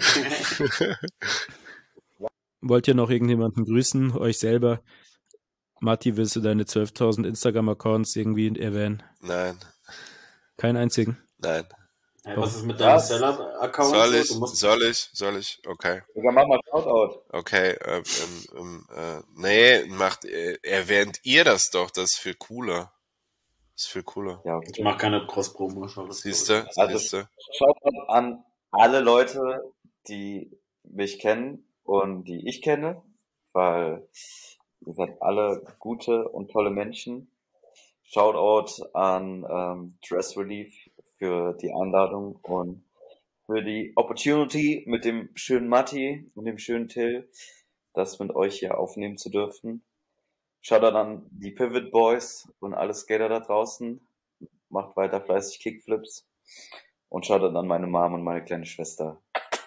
Wollt ihr noch irgendjemanden grüßen, euch selber? Matti, willst du deine 12.000 Instagram-Accounts irgendwie erwähnen? Nein. Keinen einzigen? Nein. Hey, was ist mit deinem Seller-Account? Soll ich? Okay. Sogar mach mal Shoutout. Okay, nee, erwähnt ihr das doch, das ist viel cooler. Ja, okay. Ich mach keine Cross-Promo. Siehst du? Shoutout an alle Leute, die mich kennen und die ich kenne, weil ihr seid alle gute und tolle Menschen. Shoutout an Dress Relief für die Einladung und für die Opportunity mit dem schönen Matti und dem schönen Till, das mit euch hier aufnehmen zu dürfen. Shoutout an die Pivot Boys und alle Skater da draußen. Macht weiter fleißig Kickflips. Und Shoutout an meine Mom und meine kleine Schwester.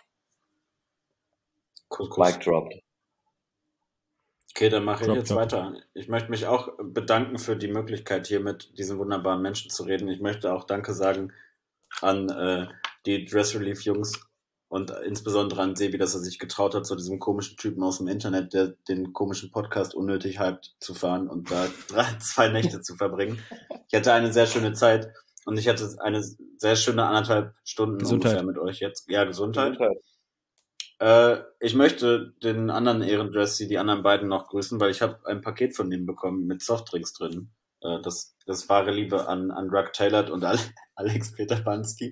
Cool. Mic dropped. Okay, dann mache ich jetzt weiter. Ich möchte mich auch bedanken für die Möglichkeit, hier mit diesen wunderbaren Menschen zu reden. Ich möchte auch Danke sagen an die Dress Relief Jungs und insbesondere an Sebi, dass er sich getraut hat, zu diesem komischen Typen aus dem Internet, der den komischen Podcast unnötig hypt, zu fahren und da 2 Nächte zu verbringen. Ich hatte eine sehr schöne Zeit und ich hatte eine sehr schöne 1,5 Stunden ungefähr mit euch jetzt. Ja, Gesundheit. Ich möchte den anderen Ehrendressy, die anderen beiden noch grüßen, weil ich habe ein Paket von denen bekommen mit Softdrinks drin. Das wahre Liebe an Ruck Taylor und Alex Peter Pansky.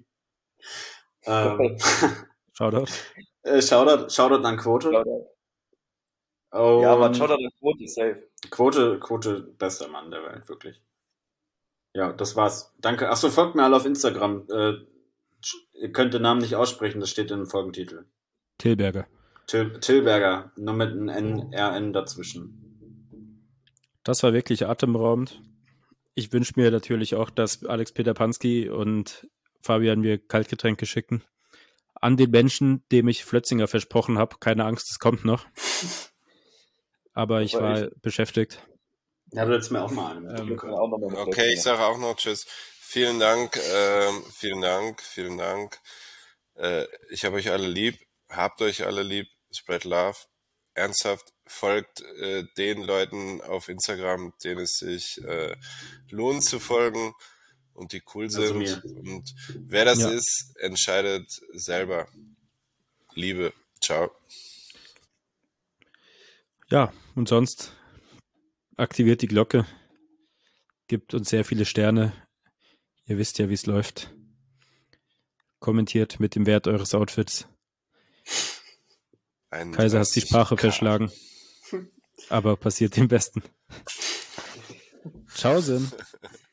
Shoutout. Shoutout an Quote. Ja, man, Shoutout an Quote, safe. Quote, bester Mann der Welt, wirklich. Ja, das war's. Danke. Achso, folgt mir alle auf Instagram. Ihr könnt den Namen nicht aussprechen, das steht in dem Folgentitel. Tilberger. Tilberger, nur mit einem NRN dazwischen. Das war wirklich atemberaubend. Ich wünsche mir natürlich auch, dass Alex Peter Pansky und Fabian mir Kaltgetränke schicken. An den Menschen, dem ich Flötzinger versprochen habe. Keine Angst, es kommt noch. Aber ich war beschäftigt. Ja, du hättest mir auch mal einen. Okay, ich sage auch noch Tschüss. Vielen Dank. Ich habe euch alle lieb. Habt euch alle lieb. Spread love. Ernsthaft, folgt den Leuten auf Instagram, denen es sich lohnt zu folgen und die cool sind. Also und wer das ist, entscheidet selber. Liebe. Ciao. Ja, und sonst aktiviert die Glocke. Gibt uns sehr viele Sterne. Ihr wisst ja, wie es läuft. Kommentiert mit dem Wert eures Outfits. Kaiser hat die Sprache verschlagen. Aber passiert dem Besten. Ciao, Sinn.